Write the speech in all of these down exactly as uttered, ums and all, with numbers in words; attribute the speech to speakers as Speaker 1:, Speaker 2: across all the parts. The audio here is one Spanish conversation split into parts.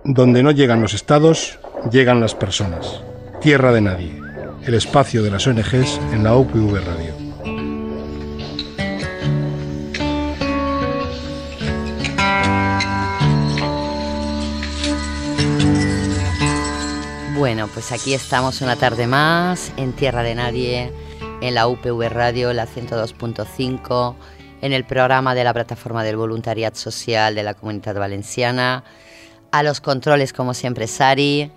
Speaker 1: Donde no llegan los estados, llegan las personas. Tierra de Nadie, el espacio de las O N Ges en la U P V Radio.
Speaker 2: Bueno, pues aquí estamos una tarde más en Tierra de Nadie, en la U P V Radio, la ciento dos punto cinco, en el programa de la Plataforma del Voluntariat Social de la Comunitat Valenciana. A los controles, como siempre, Sari.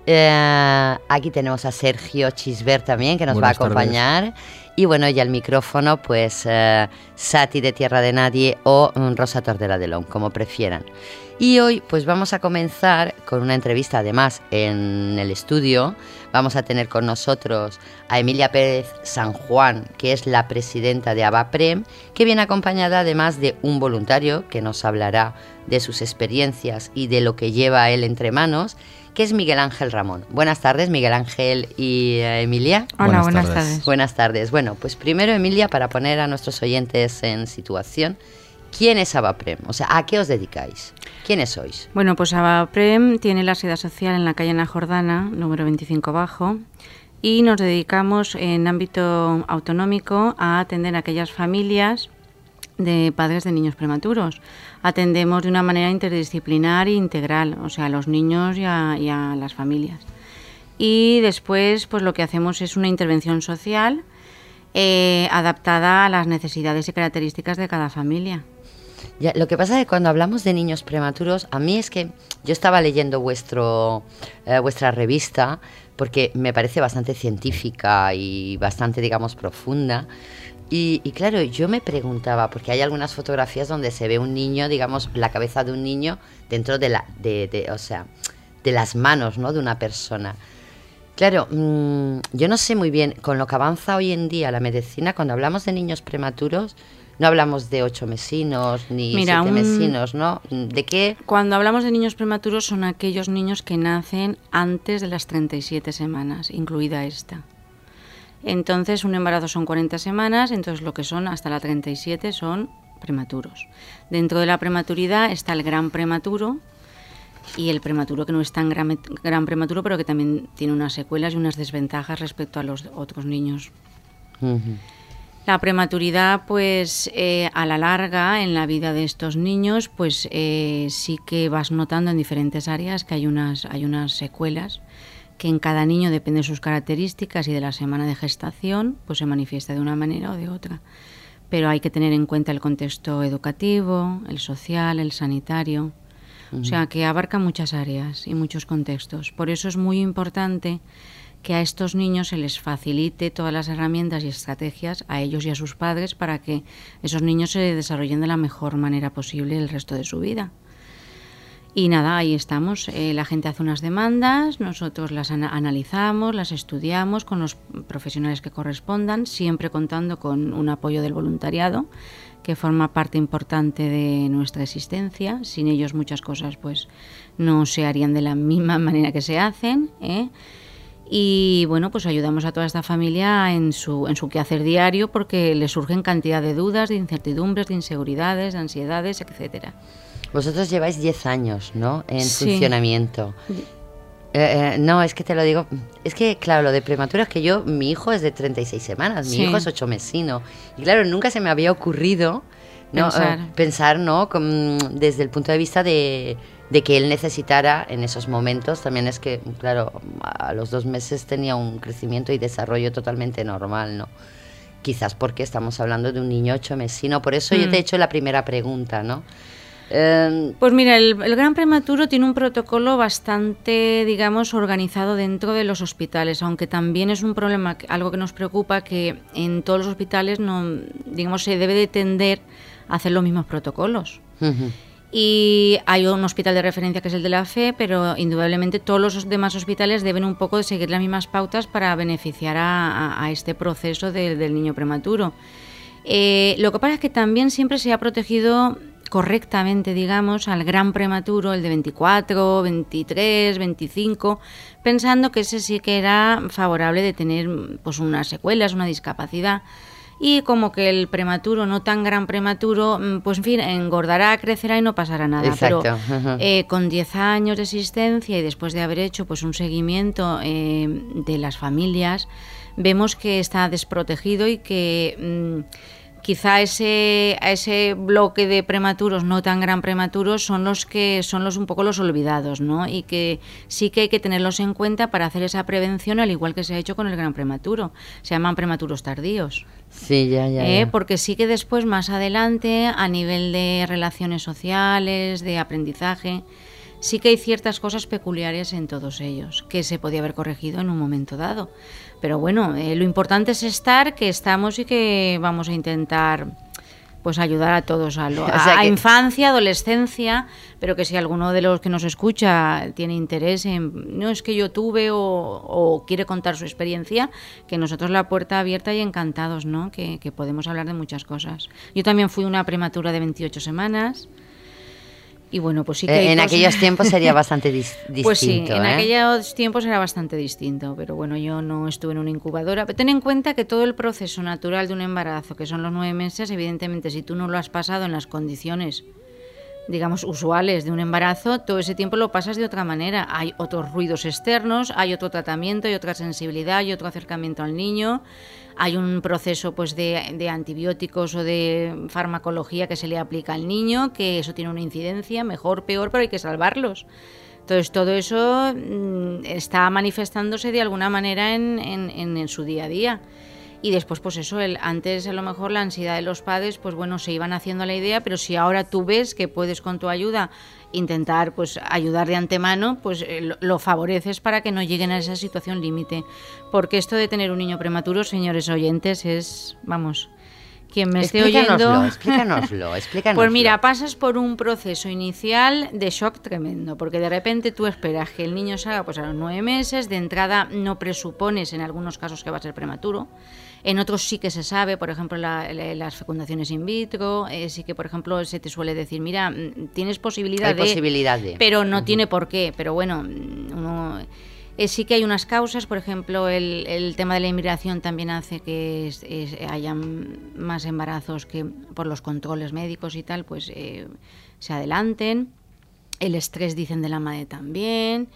Speaker 2: Eh, aquí tenemos a Sergio Chisbert también, que nos Buenas va a acompañar. Tardes. Y bueno, y al micrófono, pues eh, Sati de Tierra de Nadie o um, Rosa Tordera de Lom, como prefieran. Y hoy pues vamos a comenzar con una entrevista, además en el estudio. Vamos a tener con nosotros a Emilia Pérez San Juan, que es la presidenta de ABAPREM, que viene acompañada además de un voluntario que nos hablará de sus experiencias y de lo que lleva él entre manos, que es Miguel Ángel Ramón. Buenas tardes, Miguel Ángel y uh, Emilia.
Speaker 3: Hola, buenas, buenas tardes. tardes.
Speaker 2: Buenas tardes. Bueno, pues primero, Emilia, para poner a nuestros oyentes en situación, ¿quién es ABAPREM? O sea, ¿a qué os dedicáis? ¿Quiénes sois?
Speaker 3: Bueno, pues ABAPREM tiene la sede social en la calle Ana Jordana, número veinticinco bajo, y nos dedicamos en ámbito autonómico a atender a aquellas familias de padres de niños prematuros. Atendemos de una manera interdisciplinar e integral, o sea, a los niños y a, y a las familias. Y después, pues lo que hacemos es una intervención social eh, adaptada a las necesidades y características de cada familia.
Speaker 2: Ya, lo que pasa es que cuando hablamos de niños prematuros, a mí es que yo estaba leyendo vuestro, eh, vuestra revista, porque me parece bastante científica y bastante, digamos, profunda. Y, y claro, yo me preguntaba, porque hay algunas fotografías donde se ve un niño, digamos, la cabeza de un niño dentro de la, de, de, o sea, de las manos, ¿no?, de una persona. Claro, mmm, yo no sé muy bien, con lo que avanza hoy en día la medicina, cuando hablamos de niños prematuros, no hablamos de ocho mesinos ni Mira, siete un... mesinos, ¿no? ¿De qué?
Speaker 3: Cuando hablamos de niños prematuros son aquellos niños que nacen antes de las treinta y siete semanas, incluida esta. Entonces, un embarazo son cuarenta semanas, entonces lo que son hasta la treinta y siete son prematuros. Dentro de la prematuridad está el gran prematuro y el prematuro que no es tan gran, gran prematuro, pero que también tiene unas secuelas y unas desventajas respecto a los otros niños. Uh-huh. La prematuridad, pues eh, a la larga, en la vida de estos niños, pues eh, sí que vas notando en diferentes áreas que hay unas, hay unas secuelas que en cada niño, depende de sus características y de la semana de gestación, pues se manifiesta de una manera o de otra. Pero hay que tener en cuenta el contexto educativo, el social, el sanitario, uh-huh. O sea que abarca muchas áreas y muchos contextos. Por eso es muy importante que a estos niños se les facilite todas las herramientas y estrategias a ellos y a sus padres para que esos niños se desarrollen de la mejor manera posible el resto de su vida. Y nada, ahí estamos. Eh, la gente hace unas demandas, nosotros las ana- analizamos, las estudiamos con los profesionales que correspondan, siempre contando con un apoyo del voluntariado, que forma parte importante de nuestra existencia. Sin ellos muchas cosas pues no se harían de la misma manera que se hacen, ¿eh? Y bueno, pues ayudamos a toda esta familia en su, en su quehacer diario porque les surgen cantidad de dudas, de incertidumbres, de inseguridades, de ansiedades, etcétera.
Speaker 2: Vosotros lleváis diez años, ¿no?, en sí. funcionamiento. Eh, eh, no, es que te lo digo, es que claro, lo de prematuro es que yo, mi hijo es de treinta y seis semanas, mi sí. hijo es ocho mesino. Y claro, nunca se me había ocurrido ¿no? pensar, eh, pensar ¿no? Con, desde el punto de vista de... de que él necesitara en esos momentos, también es que, claro, a los dos meses tenía un crecimiento y desarrollo totalmente normal, ¿no? Quizás porque estamos hablando de un niño ocho mesino, por eso mm. yo te he hecho la primera pregunta, ¿no? Eh,
Speaker 3: pues mira, el, el gran prematuro tiene un protocolo bastante, digamos, organizado dentro de los hospitales, aunque también es un problema, algo que nos preocupa, que en todos los hospitales, no, digamos, se debe de tender a hacer los mismos protocolos. Uh-huh. Y hay un hospital de referencia que es el de la F E, pero indudablemente todos los demás hospitales deben un poco de seguir las mismas pautas para beneficiar a, a, a este proceso de, del niño prematuro. Eh, lo que pasa es que también siempre se ha protegido correctamente, digamos, al gran prematuro, el de veinticuatro, veintitrés, veinticinco, pensando que ese sí que era favorable de tener pues unas secuelas, una discapacidad. y como que el prematuro, no tan gran prematuro, pues en fin, engordará, crecerá y no pasará nada.
Speaker 2: Exacto.
Speaker 3: Pero eh, con diez años de existencia y después de haber hecho pues un seguimiento eh, de las familias, vemos que está desprotegido y que mmm, quizá ese, ese bloque de prematuros, no tan gran prematuros, son los que son los un poco los olvidados, ¿no? Y que sí que hay que tenerlos en cuenta para hacer esa prevención, al igual que se ha hecho con el gran prematuro. Se llaman prematuros tardíos.
Speaker 2: Sí, ya, ya,
Speaker 3: ¿Eh?
Speaker 2: ya.
Speaker 3: Porque sí que después, más adelante, a nivel de relaciones sociales, de aprendizaje, sí que hay ciertas cosas peculiares en todos ellos, que se podía haber corregido en un momento dado. Pero bueno, eh, lo importante es estar, que estamos y que vamos a intentar pues ayudar a todos, a, lo,
Speaker 2: O sea
Speaker 3: a,
Speaker 2: que...
Speaker 3: a infancia, adolescencia, pero que si alguno de los que nos escucha tiene interés en, no es que yo tuve o, o quiere contar su experiencia, que nosotros la puerta abierta y encantados, ¿no? Que, que podemos hablar de muchas cosas. Yo también fui una prematura de veintiocho semanas. Y bueno, pues sí que
Speaker 2: en
Speaker 3: cosas...
Speaker 2: aquellos tiempos sería bastante dis distinto.
Speaker 3: Pues sí, en
Speaker 2: ¿eh?
Speaker 3: aquellos tiempos era bastante distinto, pero bueno, yo no estuve en una incubadora. Pero ten en cuenta que todo el proceso natural de un embarazo, que son los nueve meses, evidentemente si tú no lo has pasado en las condiciones, digamos, usuales de un embarazo, todo ese tiempo lo pasas de otra manera. Hay otros ruidos externos, hay otro tratamiento, hay otra sensibilidad, hay otro acercamiento al niño. Hay un proceso pues de, de antibióticos o de farmacología que se le aplica al niño, que eso tiene una incidencia, mejor, peor, pero hay que salvarlos. Entonces todo eso mmm, está manifestándose de alguna manera en, en, en, en su día a día. Y después, pues eso, el, antes a lo mejor la ansiedad de los padres, pues bueno, se iban haciendo la idea, pero si ahora tú ves que puedes con tu ayuda intentar pues ayudar de antemano, pues eh, lo, lo favoreces para que no lleguen a esa situación límite. Porque esto de tener un niño prematuro, señores oyentes, es, vamos, quien me esté oyendo...
Speaker 2: Explícanoslo, explícanoslo.
Speaker 3: Pues mira, pasas por un proceso inicial de shock tremendo, porque de repente tú esperas que el niño salga pues a los nueve meses, de entrada no presupones en algunos casos que va a ser prematuro. En otros sí que se sabe, por ejemplo, la, la, las fecundaciones in vitro, eh, sí que, por ejemplo, se te suele decir, mira, tienes posibilidad,
Speaker 2: Hay
Speaker 3: de,
Speaker 2: posibilidad de...
Speaker 3: pero no uh-huh. tiene por qué. Pero bueno, uno, eh, sí que hay unas causas, por ejemplo, el, el tema de la inmigración también hace que es, es, haya más embarazos que por los controles médicos y tal, pues eh, se adelanten. El estrés, dicen, de la madre también.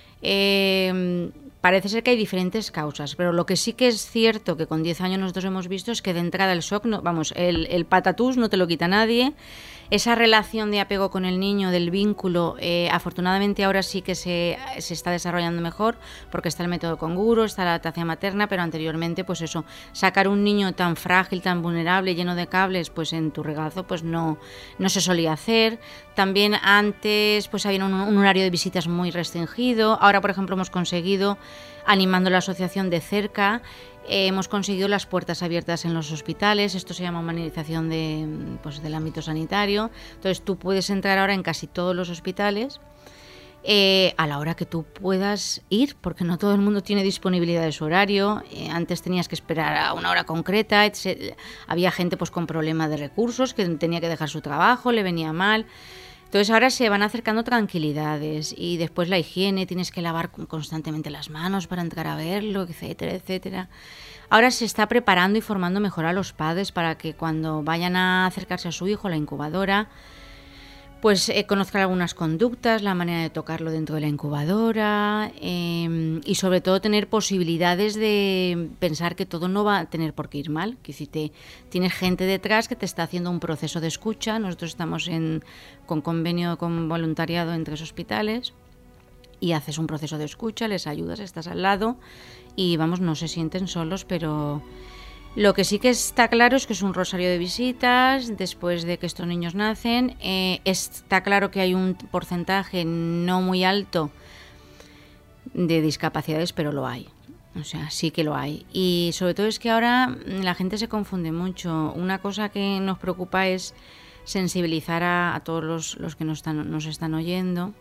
Speaker 3: Eh, Parece ser que hay diferentes causas, pero lo que sí que es cierto que con diez años nosotros hemos visto es que de entrada el shock, no, vamos, el, el patatús no te lo quita nadie. Esa relación de apego con el niño, del vínculo, eh, afortunadamente ahora sí que se, se está desarrollando mejor, porque está el método Conguro, está la lactancia materna, pero anteriormente, pues eso, sacar un niño tan frágil, tan vulnerable, lleno de cables, pues en tu regazo, pues no, no se solía hacer. También antes, pues había un, un horario de visitas muy restringido. Ahora, por ejemplo, hemos conseguido, animando la asociación de cerca, Eh, hemos conseguido las puertas abiertas en los hospitales. Esto se llama humanización de, pues, del ámbito sanitario. Entonces tú puedes entrar ahora en casi todos los hospitales eh, a la hora que tú puedas ir, porque no todo el mundo tiene disponibilidad de su horario. Eh, antes tenías que esperar a una hora concreta, etcétera. Había gente pues con problemas de recursos que tenía que dejar su trabajo, le venía mal. Entonces ahora se van acercando tranquilidades, y después la higiene, tienes que lavar constantemente las manos para entrar a verlo, etcétera, etcétera. Ahora se está preparando y formando mejor a los padres para que cuando vayan a acercarse a su hijo a la incubadora, pues eh, conozcan algunas conductas, la manera de tocarlo dentro de la incubadora, eh, y sobre todo tener posibilidades de pensar que todo no va a tener por qué ir mal, que si te tienes gente detrás que te está haciendo un proceso de escucha. Nosotros estamos en, con convenio con voluntariado en tres hospitales y haces un proceso de escucha, les ayudas, estás al lado y vamos, no se sienten solos, pero... Lo que sí que está claro es que es un rosario de visitas después de que estos niños nacen. Eh, está claro que hay un porcentaje no muy alto de discapacidades, pero lo hay. O sea, sí que lo hay. Y sobre todo es que ahora la gente se confunde mucho. Una cosa que nos preocupa es sensibilizar a, a todos los, los que nos están, nos están oyendo.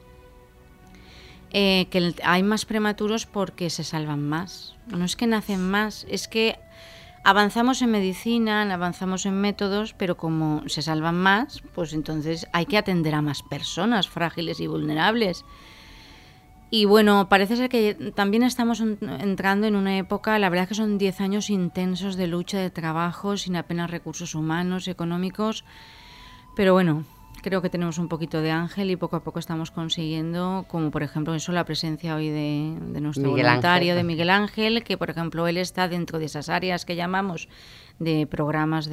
Speaker 3: Eh, que el, hay más prematuros porque se salvan más. No es que nacen más, es que... Avanzamos en medicina, avanzamos en métodos, pero como se salvan más, pues entonces hay que atender a más personas frágiles y vulnerables. Y bueno, parece ser que también estamos entrando en una época, la verdad es que son diez años intensos de lucha, de trabajo, sin apenas recursos humanos, económicos, pero bueno, creo que tenemos un poquito de ángel y poco a poco estamos consiguiendo, como por ejemplo eso, la presencia hoy de, de nuestro
Speaker 2: Miguel
Speaker 3: voluntario,
Speaker 2: Ángel.
Speaker 3: de Miguel Ángel, que por ejemplo él está dentro de esas áreas que llamamos de programas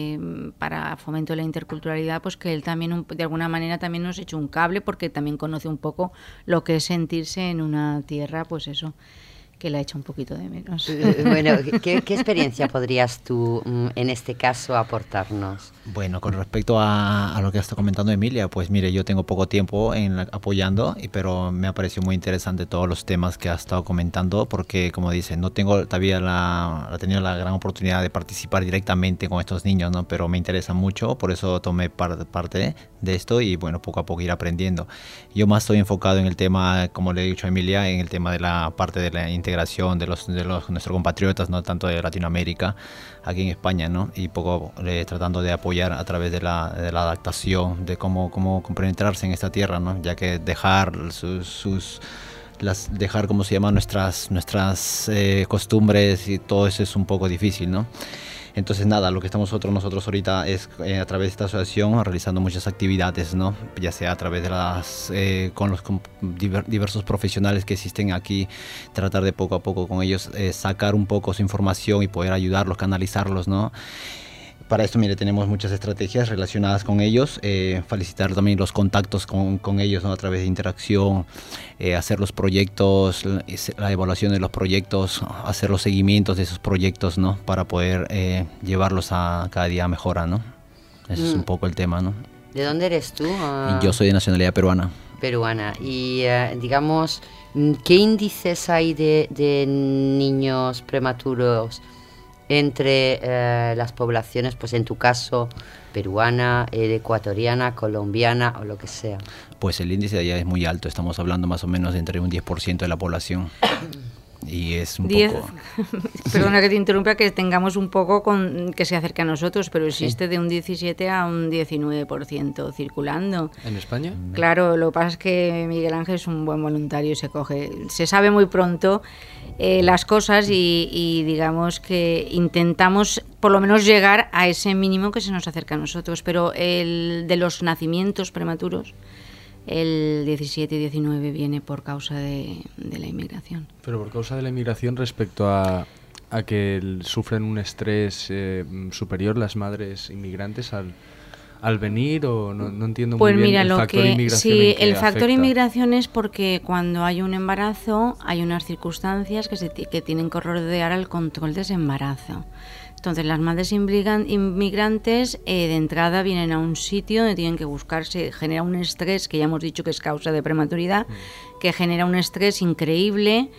Speaker 3: de para fomento de la interculturalidad, pues que él también un, de alguna manera también nos echa un cable, porque también conoce un poco lo que es sentirse en una tierra, pues eso, que la echa un poquito de menos.
Speaker 2: Bueno, ¿qué, qué experiencia podrías tú en este caso aportarnos?
Speaker 4: Bueno, con respecto a, a lo que está comentando Emilia, pues mire, yo tengo poco tiempo en la, apoyando, y, pero me ha parecido muy interesante todos los temas que ha estado comentando, porque como dice, no tengo todavía la, he tenido la gran oportunidad de participar directamente con estos niños, ¿no? Pero me interesa mucho, por eso tomé par, parte de esto y bueno, poco a poco ir aprendiendo. Yo más estoy enfocado en el tema, como le he dicho a Emilia, en el tema de la parte de la integración de los de los nuestros compatriotas, no tanto de Latinoamérica, aquí en España, ¿no? Y poco eh, tratando de apoyar a través de la, de la adaptación, de cómo, cómo compenetrarse en esta tierra, ¿no? Ya que dejar sus, sus las, dejar, ¿cómo se llama? Nuestras, nuestras eh, costumbres y todo eso es un poco difícil, ¿no? Entonces nada, lo que estamos nosotros, nosotros ahorita es eh, a través de esta asociación realizando muchas actividades, ¿no? Ya sea a través de las, eh, con los con diver, diversos profesionales que existen aquí, tratar de poco a poco con ellos eh, sacar un poco su información y poder ayudarlos, canalizarlos, ¿no? Para esto, mire, tenemos muchas estrategias relacionadas con ellos, eh, facilitar también los contactos con, con ellos, ¿no? A través de interacción, eh, hacer los proyectos, la, la evaluación de los proyectos, hacer los seguimientos de esos proyectos, ¿no? Para poder eh, llevarlos a cada día a mejora, ¿no? Ese mm. es un poco el tema, ¿no?
Speaker 2: ¿De dónde eres tú? Uh,
Speaker 4: Yo soy de nacionalidad peruana.
Speaker 2: Peruana. Y, uh, digamos, ¿qué índices hay de, de niños prematuros entre eh, las poblaciones, pues en tu caso, peruana, eh, ecuatoriana, colombiana o lo que sea?
Speaker 4: Pues el índice de allá es muy alto, estamos hablando más o menos de entre un diez por ciento de la población. Y es un
Speaker 3: diez
Speaker 4: poco...
Speaker 3: Perdona que te interrumpa, que tengamos un poco con que se acerque a nosotros, pero existe sí. de un diecisiete a un diecinueve por ciento circulando.
Speaker 5: ¿En España?
Speaker 3: Claro, lo que pasa es que Miguel Ángel es un buen voluntario y se coge, se sabe muy pronto eh, las cosas y, y digamos que intentamos por lo menos llegar a ese mínimo que se nos acerca a nosotros, pero el de los nacimientos prematuros, el diecisiete y diecinueve viene por causa de, de la inmigración.
Speaker 5: Pero por causa de la inmigración respecto a, a que el, sufren un estrés eh, superior las madres inmigrantes al, al venir, o no, no entiendo
Speaker 3: pues
Speaker 5: muy bien
Speaker 3: mira,
Speaker 5: el
Speaker 3: lo
Speaker 5: factor
Speaker 3: que,
Speaker 5: inmigración.
Speaker 3: Sí,
Speaker 5: en que
Speaker 3: el factor
Speaker 5: afecta.
Speaker 3: inmigración es porque cuando hay un embarazo hay unas circunstancias que, se, que tienen que rodear al control de ese embarazo. Entonces las madres inmigrantes eh, de entrada vienen a un sitio donde tienen que buscarse, genera un estrés que ya hemos dicho que es causa de prematuridad, mm. que genera un estrés increíble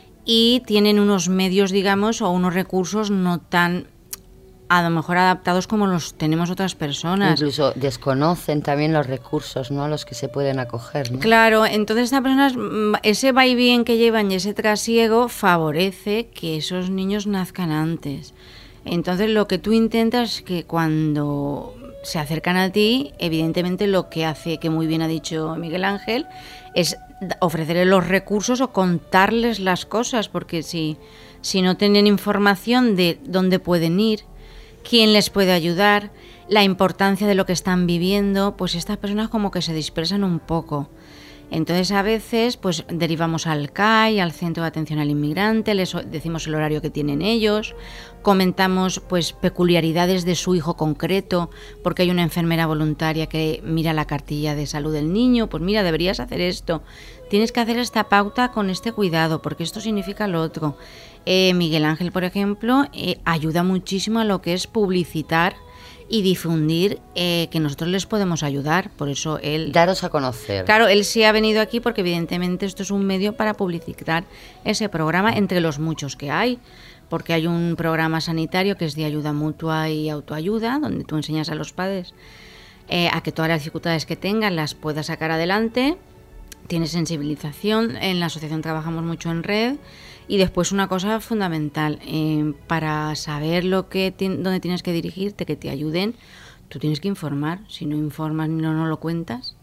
Speaker 3: y tienen unos medios, digamos, o unos recursos no tan a lo mejor adaptados como los tenemos otras personas.
Speaker 2: Incluso desconocen también los recursos, ¿no?, a los que se pueden acoger, ¿no?
Speaker 3: Claro, entonces estas personas, ese va y bien que llevan y ese trasiego favorece que esos niños nazcan antes. Entonces lo que tú intentas es que cuando se acercan a ti, evidentemente lo que hace, que muy bien ha dicho Miguel Ángel, es ofrecerles los recursos o contarles las cosas, porque si, si no tienen información de dónde pueden ir, quién les puede ayudar, la importancia de lo que están viviendo, pues estas personas como que se dispersan un poco. Entonces a veces pues derivamos al C A I, al Centro de Atención al Inmigrante, les decimos el horario que tienen ellos, comentamos pues peculiaridades de su hijo concreto, porque hay una enfermera voluntaria que mira la cartilla de salud del niño, pues mira, deberías hacer esto, tienes que hacer esta pauta con este cuidado, porque esto significa lo otro. Eh, Miguel Ángel, por ejemplo, eh, ayuda muchísimo a lo que es publicitar y difundir eh, que nosotros les podemos ayudar, por eso él...
Speaker 2: Daros a conocer.
Speaker 3: Claro, él sí ha venido aquí porque evidentemente esto es un medio para publicitar ese programa entre los muchos que hay, porque hay un programa sanitario que es de ayuda mutua y autoayuda, donde tú enseñas a los padres eh, a que todas las dificultades que tengan las pueda sacar adelante, tiene sensibilización, en la asociación trabajamos mucho en red. Y después una cosa fundamental, eh, para saber lo que ti- dónde tienes que dirigirte, que te ayuden, tú tienes que informar. Si no informas, no, no lo cuentas,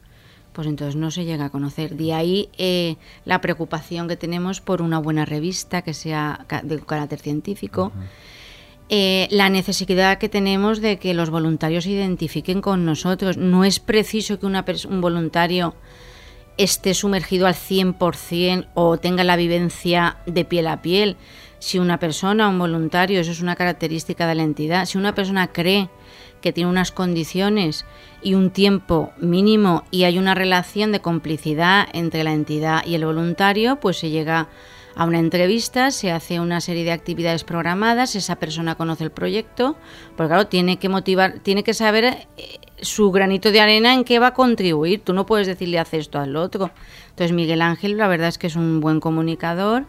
Speaker 3: pues entonces no se llega a conocer. De ahí eh, la preocupación que tenemos por una buena revista que sea de carácter científico, uh-huh. eh, la necesidad que tenemos de que los voluntarios se identifiquen con nosotros. No es preciso que una pers- un voluntario esté sumergido al cien por ciento o tenga la vivencia de piel a piel. Si una persona, un voluntario, eso es una característica de la entidad, si una persona cree que tiene unas condiciones y un tiempo mínimo y hay una relación de complicidad entre la entidad y el voluntario, pues se llega a una entrevista, se hace una serie de actividades programadas, esa persona conoce el proyecto, porque claro, tiene que motivar, tiene que saber eh, su granito de arena en qué va a contribuir. Tú no puedes decirle haz esto, haz lo otro. Entonces Miguel Ángel la verdad es que es un buen comunicador.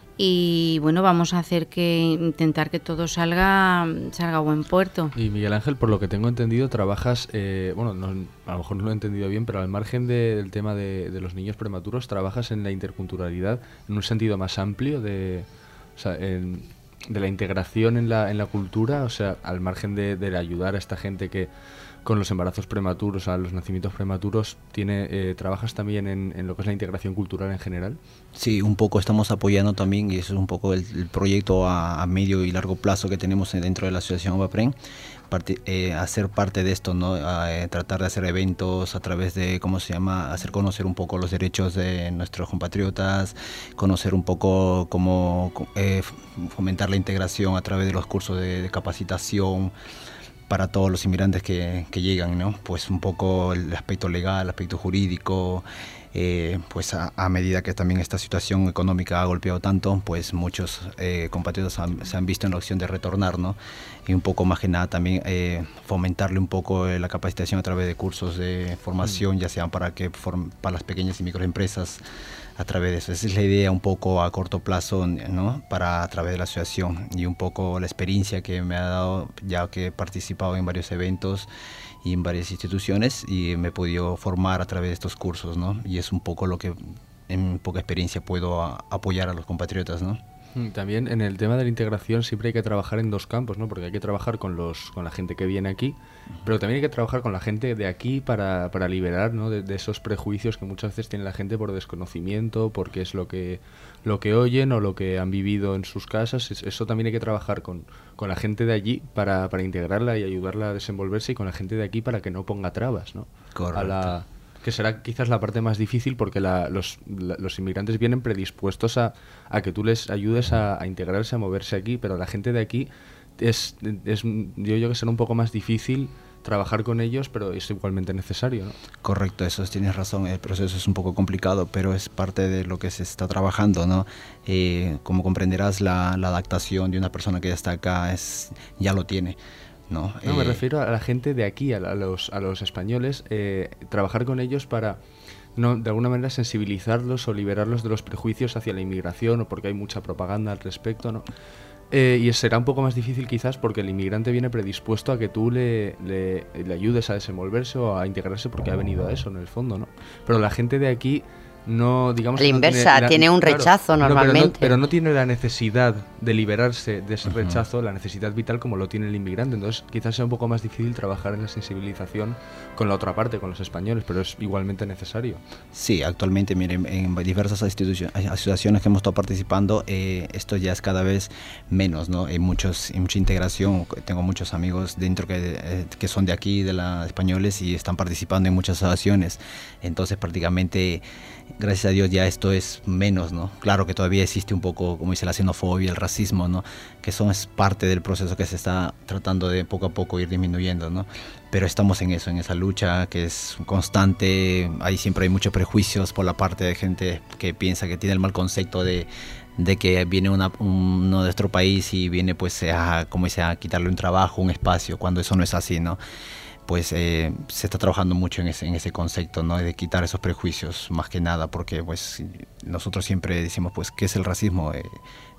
Speaker 3: Y bueno, vamos a hacer que intentar que todo salga salga a buen puerto.
Speaker 5: Y Miguel Ángel, por lo que tengo entendido, trabajas, eh, bueno, no, a lo mejor no lo he entendido bien, pero al margen de, del tema de, de los niños prematuros, trabajas en la interculturalidad en un sentido más amplio de, o sea, en, de la integración en la, en la cultura, o sea, al margen de, de ayudar a esta gente que con los embarazos prematuros, a los nacimientos prematuros, tiene eh, ¿trabajas también en, en lo que es la integración cultural en general?
Speaker 4: Sí, un poco estamos apoyando también, y eso es un poco el, el proyecto a, a medio y largo plazo que tenemos dentro de la asociación OVAPREN, parte, eh, hacer parte de esto, ¿no? Eh, tratar de hacer eventos a través de, ¿cómo se llama?, hacer conocer un poco los derechos de nuestros compatriotas, conocer un poco cómo eh, fomentar la integración a través de los cursos de, de capacitación para todos los inmigrantes que, que llegan, ¿no? Pues un poco el aspecto legal, el aspecto jurídico, eh, pues a, a medida que también esta situación económica ha golpeado tanto, pues muchos eh, compatriotas han, se han visto en la opción de retornar, ¿no? Y un poco más que nada también eh, fomentarle un poco eh, la capacitación a través de cursos de formación, mm. ya sean para, que form, para las pequeñas y microempresas, a través de eso. Esa es la idea un poco a corto plazo, ¿no? Para a través de la asociación, y un poco la experiencia que me ha dado, ya que he participado en varios eventos y en varias instituciones, y me he podido formar a través de estos cursos, ¿no? Y es un poco lo que en poca experiencia puedo a, apoyar a los compatriotas, ¿no?
Speaker 5: También en el tema de la integración siempre hay que trabajar en dos campos, ¿no? Porque hay que trabajar con los con la gente que viene aquí, pero también hay que trabajar con la gente de aquí para, para liberar, ¿no? de, de esos prejuicios que muchas veces tiene la gente por desconocimiento, porque es lo que lo que oyen o lo que han vivido en sus casas. Eso también hay que trabajar con, con la gente de allí para, para integrarla y ayudarla a desenvolverse, y con la gente de aquí para que no ponga trabas, ¿no?
Speaker 4: Correcto.
Speaker 5: A la, que será quizás la parte más difícil, porque la, los, la, los inmigrantes vienen predispuestos a, a que tú les ayudes a, a integrarse, a moverse aquí, pero la gente de aquí es, es yo, yo que será un poco más difícil trabajar con ellos, pero es igualmente necesario, ¿no?
Speaker 4: Correcto, eso tienes razón, el proceso es un poco complicado, pero es parte de lo que se está trabajando, ¿no? Eh, como comprenderás, la, la adaptación de una persona que ya está acá es, ya lo tiene. No,
Speaker 5: no
Speaker 4: eh,
Speaker 5: me refiero a la gente de aquí, a, la, a, los, a los españoles, eh, trabajar con ellos para, no, de alguna manera, sensibilizarlos o liberarlos de los prejuicios hacia la inmigración, o porque hay mucha propaganda al respecto, ¿no? Eh, y será un poco más difícil quizás porque el inmigrante viene predispuesto a que tú le, le, le ayudes a desenvolverse o a integrarse, porque ha venido a eso en el fondo, ¿no? Pero la gente de aquí no, digamos...
Speaker 2: La inversa, no tiene, la, tiene un rechazo claro, normalmente.
Speaker 5: No, pero, no, pero no tiene la necesidad de liberarse de ese uh-huh. rechazo, la necesidad vital como lo tiene el inmigrante. Entonces quizás sea un poco más difícil trabajar en la sensibilización con la otra parte, con los españoles, pero es igualmente necesario.
Speaker 4: Sí, actualmente, miren, en diversas asociaciones que hemos estado participando, eh, esto ya es cada vez menos, ¿no? Hay, muchos, hay mucha integración, tengo muchos amigos dentro que, eh, que son de aquí, de los españoles, y están participando en muchas asociaciones. Entonces prácticamente, gracias a Dios, ya esto es menos, ¿no? Claro que todavía existe un poco, como dice, la xenofobia, el racismo, ¿no? Que son es parte del proceso que se está tratando de poco a poco ir disminuyendo, ¿no? Pero estamos en eso, en esa lucha que es constante. Ahí siempre hay muchos prejuicios por la parte de gente que piensa que tiene el mal concepto de, de que viene una, uno de nuestro país y viene pues a, como dice, a quitarle un trabajo, un espacio, cuando eso no es así, ¿no? Pues eh, se está trabajando mucho en ese, en ese concepto, ¿no? De quitar esos prejuicios, más que nada, porque pues nosotros siempre decimos, pues, ¿qué es el racismo? Eh,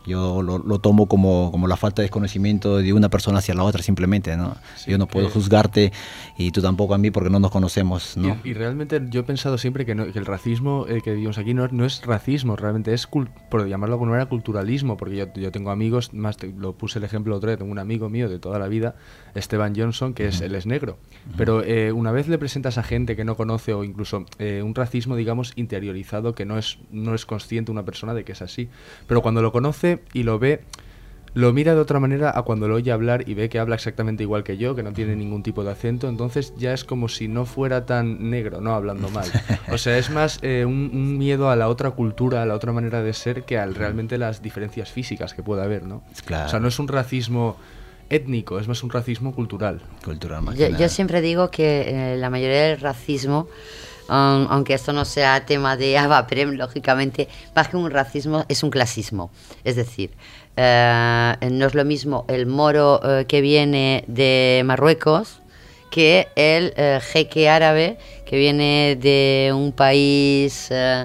Speaker 4: yo lo, lo tomo como, como la falta de conocimiento de una persona hacia la otra simplemente, ¿no? Sí, yo no puedo eh, juzgarte y tú tampoco a mí porque no nos conocemos, ¿no?
Speaker 5: Y, y realmente yo he pensado siempre que, no, que el racismo eh, que vivimos aquí no, no es racismo, realmente es, cult, por llamarlo de alguna manera, culturalismo, porque yo, yo tengo amigos, más te, lo puse el ejemplo otro día, tengo un amigo mío de toda la vida, Esteban Johnson, que uh-huh. es, él es negro, uh-huh. pero eh, una vez le presentas a gente que no conoce o incluso eh, un racismo, digamos, interiorizado, que no es, no es consciente una persona de que es así, pero cuando lo conoce y lo ve, lo mira de otra manera a cuando lo oye hablar y ve que habla exactamente igual que yo, que no tiene ningún tipo de acento, entonces ya es como si no fuera tan negro, no hablando mal. O sea, es más eh, un, un miedo a la otra cultura, a la otra manera de ser, que a realmente las diferencias físicas que pueda haber, ¿no?
Speaker 4: Claro.
Speaker 5: O sea, no es un racismo étnico, es más un racismo cultural.
Speaker 4: Cultural más
Speaker 2: yo,
Speaker 4: que nada.
Speaker 2: yo siempre digo que eh, la mayoría del racismo, Um, aunque esto no sea tema de ABAPREM, lógicamente, más que un racismo, es un clasismo. Es decir, uh, no es lo mismo el moro uh, que viene de Marruecos que el uh, jeque árabe que viene de un país uh,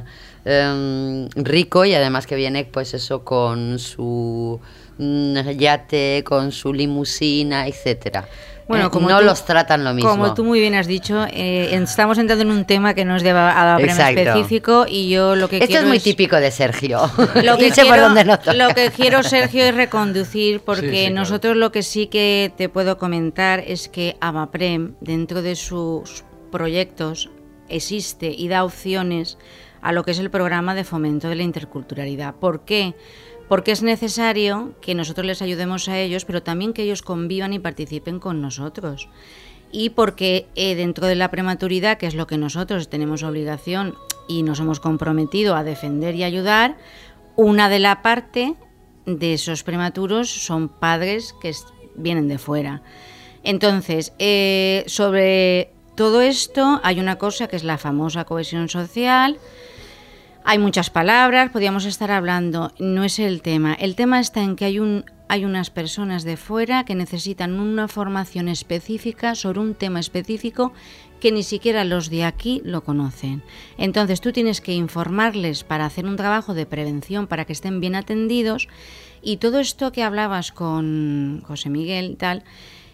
Speaker 2: um, rico y además que viene, pues eso, con su um, yate, con su limusina, etcétera. Bueno, como no tú, los tratan lo mismo.
Speaker 3: Como tú muy bien has dicho, eh, estamos entrando en un tema que no es de ABAPREM específico y yo lo que
Speaker 2: Esto
Speaker 3: quiero
Speaker 2: es muy
Speaker 3: es,
Speaker 2: típico de Sergio.
Speaker 3: Lo que,
Speaker 2: quiero,
Speaker 3: por
Speaker 2: dónde no
Speaker 3: lo que quiero, Sergio, es reconducir, porque
Speaker 5: sí, sí,
Speaker 3: nosotros
Speaker 5: claro.
Speaker 3: Lo que sí que te puedo comentar es que ABAPREM, dentro de sus proyectos, existe y da opciones a lo que es el programa de fomento de la interculturalidad. ¿Por qué? Porque es necesario que nosotros les ayudemos a ellos, pero también que ellos convivan y participen con nosotros. Y porque eh, dentro de la prematuridad, que es lo que nosotros tenemos obligación y nos hemos comprometido a defender y ayudar, una de la parte de esos prematuros son padres que es, vienen de fuera. Entonces, eh, sobre todo esto hay una cosa que es la famosa cohesión social. Hay muchas palabras, podríamos estar hablando, no es el tema. El tema está en que hay, un, hay unas personas de fuera que necesitan una formación específica sobre un tema específico que ni siquiera los de aquí lo conocen. Entonces tú tienes que informarles para hacer un trabajo de prevención para que estén bien atendidos, y todo esto que hablabas con José Miguel y tal,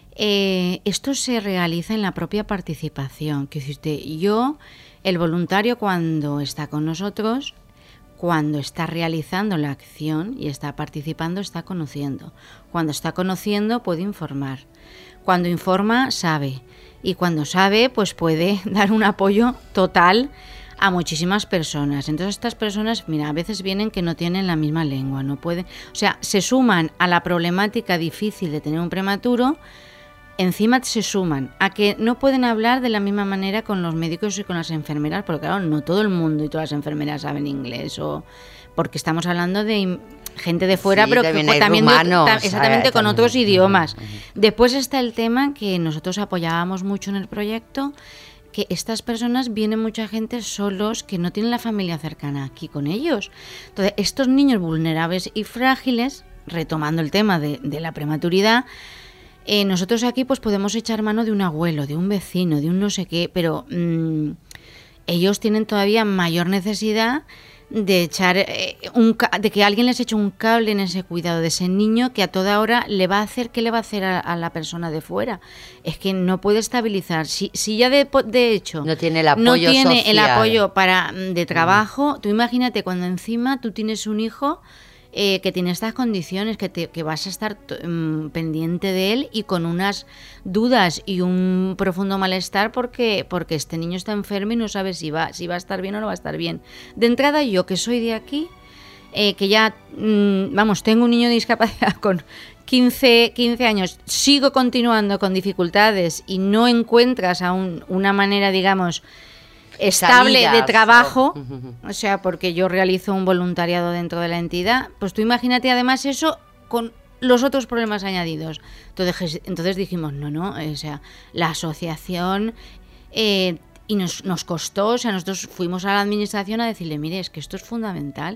Speaker 3: eh, esto se realiza en la propia participación. Que dice usted, yo... El voluntario, cuando está con nosotros, cuando está realizando la acción y está participando, está conociendo. Cuando está conociendo, puede informar. Cuando informa, sabe. Y cuando sabe, pues puede dar un apoyo total a muchísimas personas. Entonces estas personas, mira, a veces vienen que no tienen la misma lengua, no pueden, o sea, se suman a la problemática difícil de tener un prematuro. Encima se suman a que no pueden hablar de la misma manera con los médicos y con las enfermeras, porque claro, no todo el mundo y todas las enfermeras saben inglés, o porque estamos hablando de gente de fuera, sí, pero que también rumanos, de, ta, exactamente ver, con también. Otros idiomas. Uh-huh. Después está el tema que nosotros apoyábamos mucho en el proyecto, que estas personas, viene mucha gente solos que no tienen la familia cercana aquí con ellos. Entonces, estos niños vulnerables y frágiles, retomando el tema de, de la prematuridad, Eh, nosotros aquí pues podemos echar mano de un abuelo, de un vecino, de un no sé qué, pero mmm, ellos tienen todavía mayor necesidad de echar eh, un de que alguien les eche un cable en ese cuidado de ese niño, que a toda hora le va a hacer, ¿qué le va a hacer a, a la persona de fuera? Es que no puede estabilizar. Si, si ya de, de hecho
Speaker 2: no tiene el apoyo
Speaker 3: no tiene
Speaker 2: social.
Speaker 3: el apoyo para de trabajo, mm. Tú imagínate cuando encima tú tienes un hijo Eh, que tiene estas condiciones, que, te, que vas a estar um, pendiente de él y con unas dudas y un profundo malestar porque, porque este niño está enfermo y no sabe si va, si va a estar bien o no va a estar bien. De entrada, yo que soy de aquí, eh, que ya, mm, vamos, tengo un niño de discapacidad con quince, quince años, sigo continuando con dificultades y no encuentras aún una manera, digamos, estable Salidas, de trabajo, o... o sea, porque yo realizo un voluntariado dentro de la entidad, pues tú imagínate además eso con los otros problemas añadidos. Entonces, entonces dijimos, no, no, o sea, la asociación, eh, y nos, nos costó, o sea, nosotros fuimos a la administración a decirle, mire, es que esto es fundamental.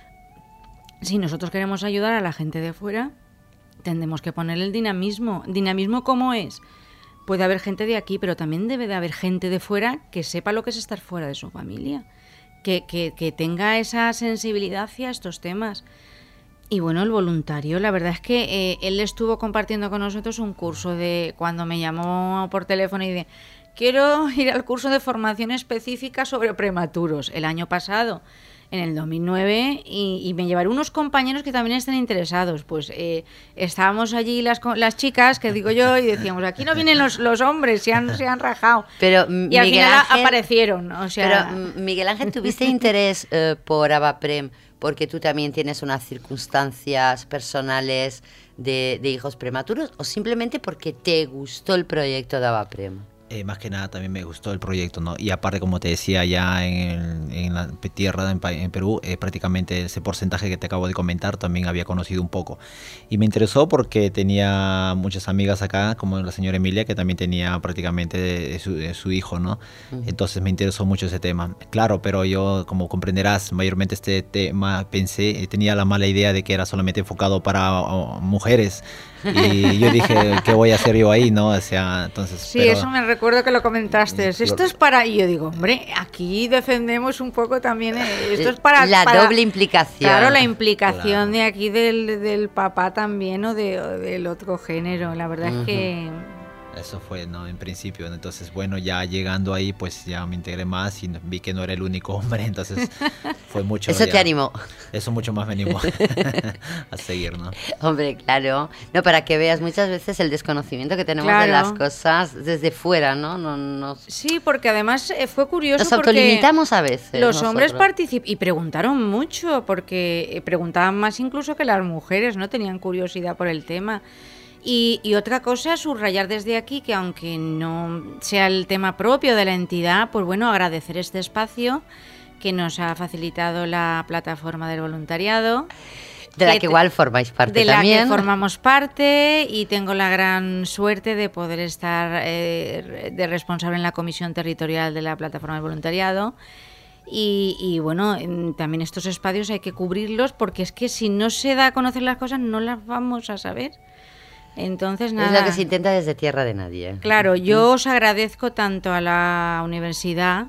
Speaker 3: Si nosotros queremos ayudar a la gente de fuera, tendremos que poner el dinamismo. ¿Dinamismo cómo es? Puede haber gente de aquí, pero también debe de haber gente de fuera que sepa lo que es estar fuera de su familia, que, que, que tenga esa sensibilidad hacia estos temas. Y bueno, el voluntario, la verdad es que eh, él estuvo compartiendo con nosotros un curso de cuando me llamó por teléfono y dice, quiero ir al curso de formación específica sobre prematuros el año pasado, en el dos mil nueve, y, y me llevaron unos compañeros que también estén interesados. Pues eh, estábamos allí las, las chicas, que digo yo, y decíamos, aquí no vienen los, los hombres, se han, se han rajado.
Speaker 2: Pero,
Speaker 3: y al
Speaker 2: Miguel
Speaker 3: final
Speaker 2: Ángel,
Speaker 3: aparecieron. O sea,
Speaker 2: pero Miguel Ángel, ¿tuviste interés eh, por Avaprem porque tú también tienes unas circunstancias personales de, de hijos prematuros, o simplemente porque te gustó el proyecto de Avaprem?
Speaker 4: Eh, más que nada también me gustó el proyecto, ¿no? Y aparte, como te decía, ya en, en la tierra, en, en Perú, eh, prácticamente ese porcentaje que te acabo de comentar también había conocido un poco. Y me interesó porque tenía muchas amigas acá, como la señora Emilia, que también tenía prácticamente su, su hijo, ¿no? Uh-huh. Entonces me interesó mucho ese tema. Claro, pero yo, como comprenderás, mayormente este tema pensé, tenía la mala idea de que era solamente enfocado para uh, mujeres. Y yo dije, ¿qué voy a hacer yo ahí? ¿No? O sea, entonces...
Speaker 3: Sí,
Speaker 4: pero,
Speaker 3: eso me recuerdo que lo comentaste.
Speaker 4: Yo,
Speaker 3: esto es para... Y yo digo, hombre, aquí defendemos un poco también... Eh, esto es para...
Speaker 2: La
Speaker 3: para,
Speaker 2: doble implicación.
Speaker 3: Claro, la implicación
Speaker 4: claro.
Speaker 3: de aquí del, del papá también, o, de, o del otro género. La verdad uh-huh. es que...
Speaker 4: Eso fue, ¿no? En principio. Entonces, bueno, ya llegando ahí, pues ya me integré más y vi que no era el único hombre. Entonces, fue mucho...
Speaker 2: Eso
Speaker 4: ya,
Speaker 2: te animó.
Speaker 4: Eso mucho más me animó a seguir, ¿no?
Speaker 2: Hombre, claro. No, para que veas muchas veces el desconocimiento que tenemos claro. de las cosas desde fuera, ¿no? no, no...
Speaker 3: Sí, porque además eh, fue curioso.
Speaker 2: Nos autolimitamos a veces.
Speaker 3: Los nosotros. hombres participaron y preguntaron mucho, porque preguntaban más incluso que las mujeres, ¿no? Tenían curiosidad por el tema. Y, y otra cosa, subrayar desde aquí que aunque no sea el tema propio de la entidad, pues bueno, agradecer este espacio que nos ha facilitado la plataforma del voluntariado.
Speaker 2: De la que, que igual formáis parte
Speaker 3: de
Speaker 2: también.
Speaker 3: De la que formamos parte, y tengo la gran suerte de poder estar eh, de responsable en la comisión territorial de la plataforma del voluntariado. Y, y bueno, también estos espacios hay que cubrirlos, porque es que si no se da a conocer las cosas no las vamos a saber. Entonces, nada.
Speaker 2: Es lo que se intenta desde Tierra de Nadie.
Speaker 3: Claro, yo os agradezco tanto a la universidad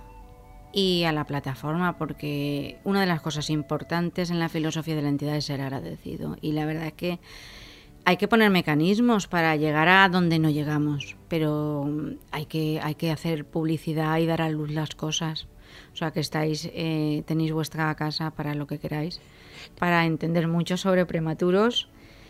Speaker 3: y a la plataforma, porque una de las cosas importantes en la filosofía de la entidad es ser agradecido. Y la verdad es que hay que poner mecanismos para llegar a donde no llegamos, pero hay que, hay que hacer publicidad y dar a luz las cosas. O sea, que estáis, eh, tenéis vuestra casa para lo que queráis, para entender mucho sobre prematuros.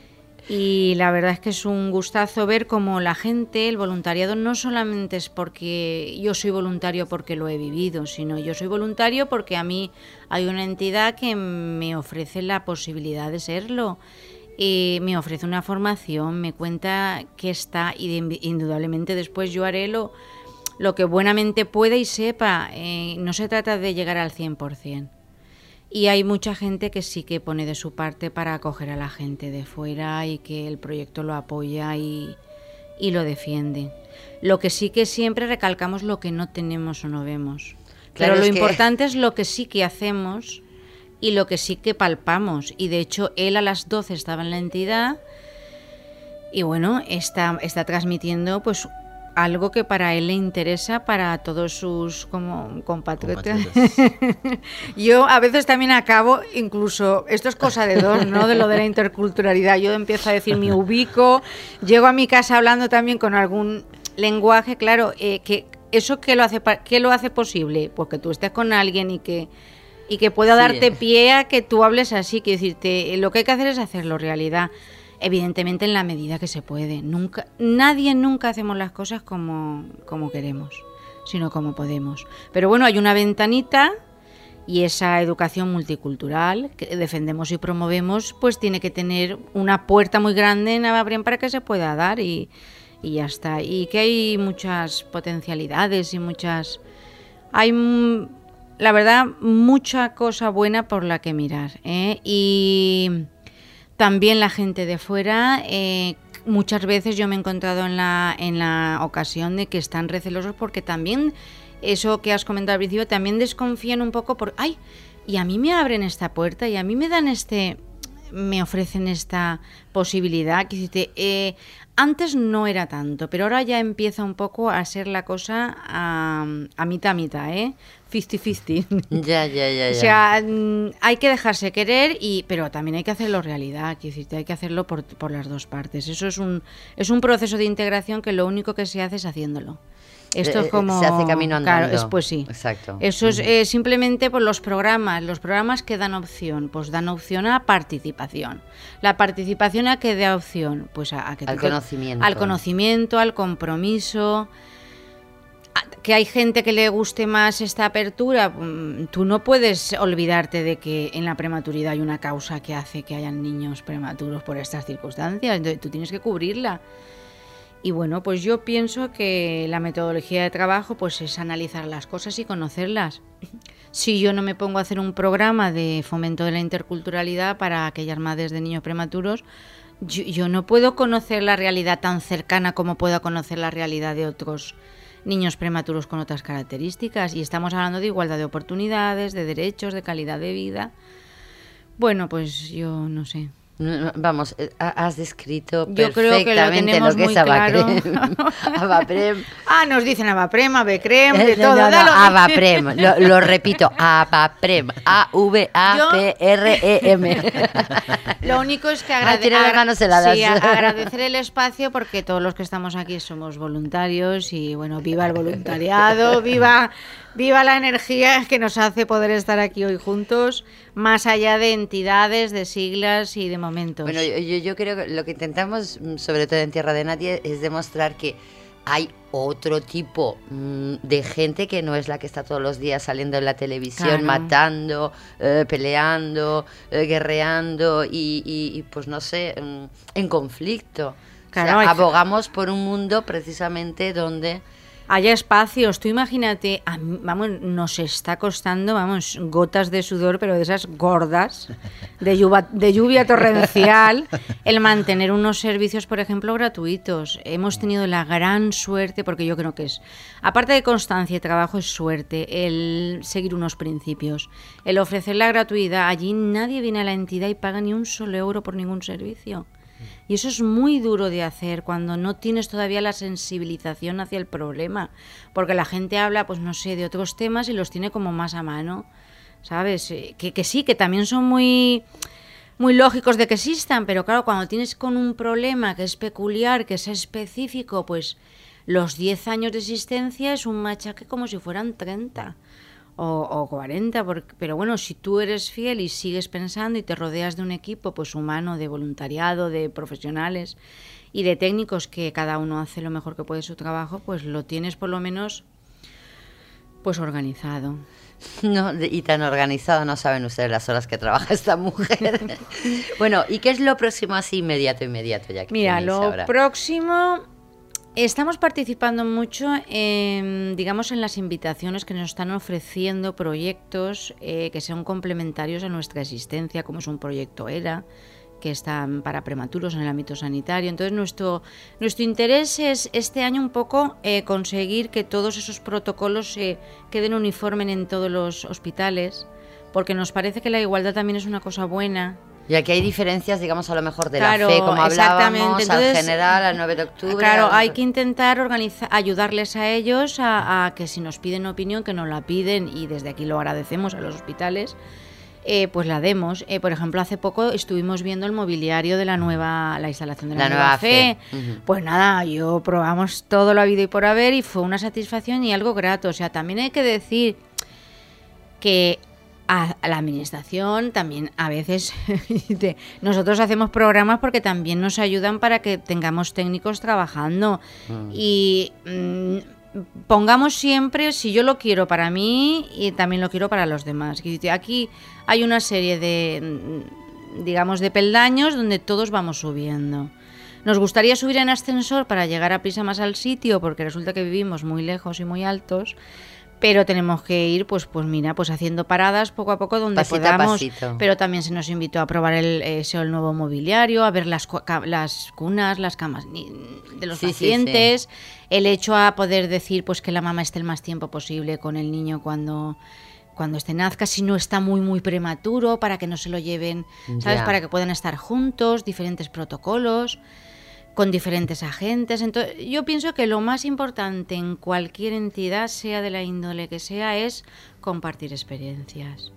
Speaker 3: Y la verdad es que es un gustazo ver cómo la gente, el voluntariado, no solamente es porque yo soy voluntario porque lo he vivido, sino yo soy voluntario porque a mí hay una entidad que me ofrece la posibilidad de serlo. Y me ofrece una formación, me cuenta que está, y de, indudablemente después yo haré lo, lo que buenamente pueda y sepa. Eh, no se trata de llegar al cien por ciento. Y hay mucha gente que sí que pone de su parte para acoger a la gente de fuera y que el proyecto lo apoya y, y lo defiende. Lo que sí que siempre recalcamos lo que no tenemos o no vemos. Claro, pero lo importante que... es lo que sí que hacemos y lo que sí que palpamos. Y de hecho él a las doce estaba en la entidad y bueno, está, está transmitiendo pues algo que para él le interesa, para todos sus como compatriotas. Yo a veces también acabo, incluso, esto es cosa de dos, ¿no? De lo de la interculturalidad. Yo empiezo a decir me ubico, llego a mi casa hablando también con algún lenguaje, claro, eh, que eso que lo hace ¿qué lo hace posible? Pues que tú estés con alguien y que y que pueda sí. darte pie a que tú hables así, que decirte, lo que hay que hacer es hacerlo realidad. Evidentemente en la medida que se puede. Nunca, nadie nunca hacemos las cosas como, como queremos, sino como podemos. Pero bueno, hay una ventanita y esa educación multicultural que defendemos y promovemos, pues tiene que tener una puerta muy grande en Avaprem para que se pueda dar y, y ya está. Y que hay muchas potencialidades y muchas... Hay, la verdad, mucha cosa buena por la que mirar, ¿eh? Y... También la gente de fuera, eh, muchas veces yo me he encontrado en la, en la ocasión de que están recelosos porque también, eso que has comentado al principio, también desconfían un poco por, ay, y a mí me abren esta puerta y a mí me dan este, me ofrecen esta posibilidad. Eh, antes no era tanto, pero ahora ya empieza un poco a ser la cosa a, a mitad a mitad, ¿eh? cincuenta cincuenta.
Speaker 2: Ya, ya, ya, ya.
Speaker 3: O sea, hay que dejarse querer, y pero también hay que hacerlo realidad, hay que hacerlo por, por las dos partes. Eso es un, es un proceso de integración que lo único que se hace es haciéndolo. Esto es como...
Speaker 2: Se hace camino andando.
Speaker 3: Claro, es, pues sí.
Speaker 2: Exacto.
Speaker 3: Eso es eh, simplemente por los programas. Los programas que dan opción, pues dan opción a participación. La participación ¿a qué da opción? Pues a, a que
Speaker 2: al
Speaker 3: tú
Speaker 2: conocimiento.
Speaker 3: Te, al conocimiento, al compromiso. A, que hay gente que le guste más esta apertura. Tú no puedes olvidarte de que en la prematuridad hay una causa que hace que hayan niños prematuros por estas circunstancias. Entonces, tú tienes que cubrirla. Y bueno, pues yo pienso que la metodología de trabajo pues es analizar las cosas y conocerlas. Si yo no me pongo a hacer un programa de fomento de la interculturalidad para aquellas madres de niños prematuros, yo, yo no puedo conocer la realidad tan cercana como puedo conocer la realidad de otros niños prematuros con otras características. Y estamos hablando de igualdad de oportunidades, de derechos, de calidad de vida. Bueno, pues yo no sé.
Speaker 2: Vamos, has descrito
Speaker 3: Yo
Speaker 2: perfectamente
Speaker 3: creo que lo, tenemos
Speaker 2: lo que
Speaker 3: muy
Speaker 2: es Avaprem.
Speaker 3: Claro.
Speaker 2: Avaprem.
Speaker 3: Ah, nos dicen Avaprem, Avecrem, de
Speaker 2: no,
Speaker 3: todo.
Speaker 2: No, no,
Speaker 3: Dalo.
Speaker 2: Avaprem, lo, lo repito, Avaprem, A V A P R E M.
Speaker 3: Lo único es que agrade-
Speaker 2: ah, tiene las manos heladas.
Speaker 3: Sí, agradecer el espacio, porque todos los que estamos aquí somos voluntarios y bueno, viva el voluntariado, viva... Viva la energía que nos hace poder estar aquí hoy juntos, más allá de entidades, de siglas y de momentos.
Speaker 2: Bueno, yo, yo creo que lo que intentamos, sobre todo en Tierra de Nadie, es demostrar que hay otro tipo mmm, de gente que no es la que está todos los días saliendo en la televisión, claro. matando, eh, peleando, eh, guerreando y, y, y, pues no sé, mmm, en conflicto. Claro, o sea, abogamos por un mundo precisamente donde...
Speaker 3: haya espacios. Tú imagínate, a mí, vamos, nos está costando, vamos, gotas de sudor, pero de esas gordas, de lluvia, de lluvia torrencial, el mantener unos servicios, por ejemplo, gratuitos. Hemos tenido la gran suerte, porque yo creo que es, aparte de constancia y trabajo, es suerte, el seguir unos principios, el ofrecer la gratuidad. Allí nadie viene a la entidad y paga ni un solo euro por ningún servicio. Y eso es muy duro de hacer cuando no tienes todavía la sensibilización hacia el problema, porque la gente habla, pues no sé, de otros temas y los tiene como más a mano, ¿sabes? Que, que sí, que también son muy, muy lógicos de que existan, pero claro, cuando tienes con un problema que es peculiar, que es específico, pues los diez años de existencia es un machaque como si fueran treinta. O, o cuarenta, porque, pero bueno, si tú eres fiel y sigues pensando y te rodeas de un equipo pues humano, de voluntariado, de profesionales y de técnicos que cada uno hace lo mejor que puede su trabajo, pues lo tienes por lo menos pues organizado.
Speaker 2: No, y tan organizado no saben ustedes las horas que trabaja esta mujer. Bueno, ¿y qué es lo próximo así inmediato, inmediato? Ya que
Speaker 3: Mira, lo
Speaker 2: ahora?
Speaker 3: próximo... Estamos participando mucho en, digamos, en las invitaciones que nos están ofreciendo proyectos eh, que sean complementarios a nuestra existencia, como es un proyecto ERA, que están para prematuros en el ámbito sanitario. Entonces, nuestro, nuestro interés es este año un poco eh, conseguir que todos esos protocolos se eh, queden uniformes en todos los hospitales, porque nos parece que la igualdad también es una cosa buena.
Speaker 2: Y aquí hay diferencias, digamos, a lo mejor de
Speaker 3: claro,
Speaker 2: la fe, como hablábamos,
Speaker 3: Entonces,
Speaker 2: al general, al nueve de octubre...
Speaker 3: Claro,
Speaker 2: al...
Speaker 3: hay que intentar organizar, ayudarles a ellos a, a que si nos piden opinión, que nos la piden, y desde aquí lo agradecemos a los hospitales, eh, pues la demos. Eh, por ejemplo, hace poco estuvimos viendo el mobiliario de la nueva, la instalación de la, la nueva, nueva fe. fe. Uh-huh. Pues nada, yo probamos todo lo habido y por haber y fue una satisfacción y algo grato. O sea, también hay que decir que... a la administración también a veces nosotros hacemos programas porque también nos ayudan para que tengamos técnicos trabajando mm. y mmm, pongamos siempre, si yo lo quiero para mí y también lo quiero para los demás. Aquí hay una serie de, digamos, de peldaños donde todos vamos subiendo. Nos gustaría subir en ascensor para llegar a prisa más al sitio, porque resulta que vivimos muy lejos y muy altos, pero tenemos que ir, pues, pues mira, pues haciendo paradas poco a poco donde
Speaker 2: pasito
Speaker 3: podamos.
Speaker 2: A pasito. Pero también se nos invitó a probar el, ese, el nuevo mobiliario, a ver las, las cunas, las camas de los sí, pacientes, sí, sí. El hecho a poder decir, pues, que la mamá esté el más tiempo posible con el niño cuando
Speaker 3: cuando este nazca, si no está muy muy prematuro, para que no se lo lleven, ¿sabes?
Speaker 2: Ya.
Speaker 3: Para que puedan estar juntos, diferentes protocolos, con diferentes agentes. Entonces, yo pienso que lo más importante en cualquier entidad, sea de la índole que sea, es compartir experiencias.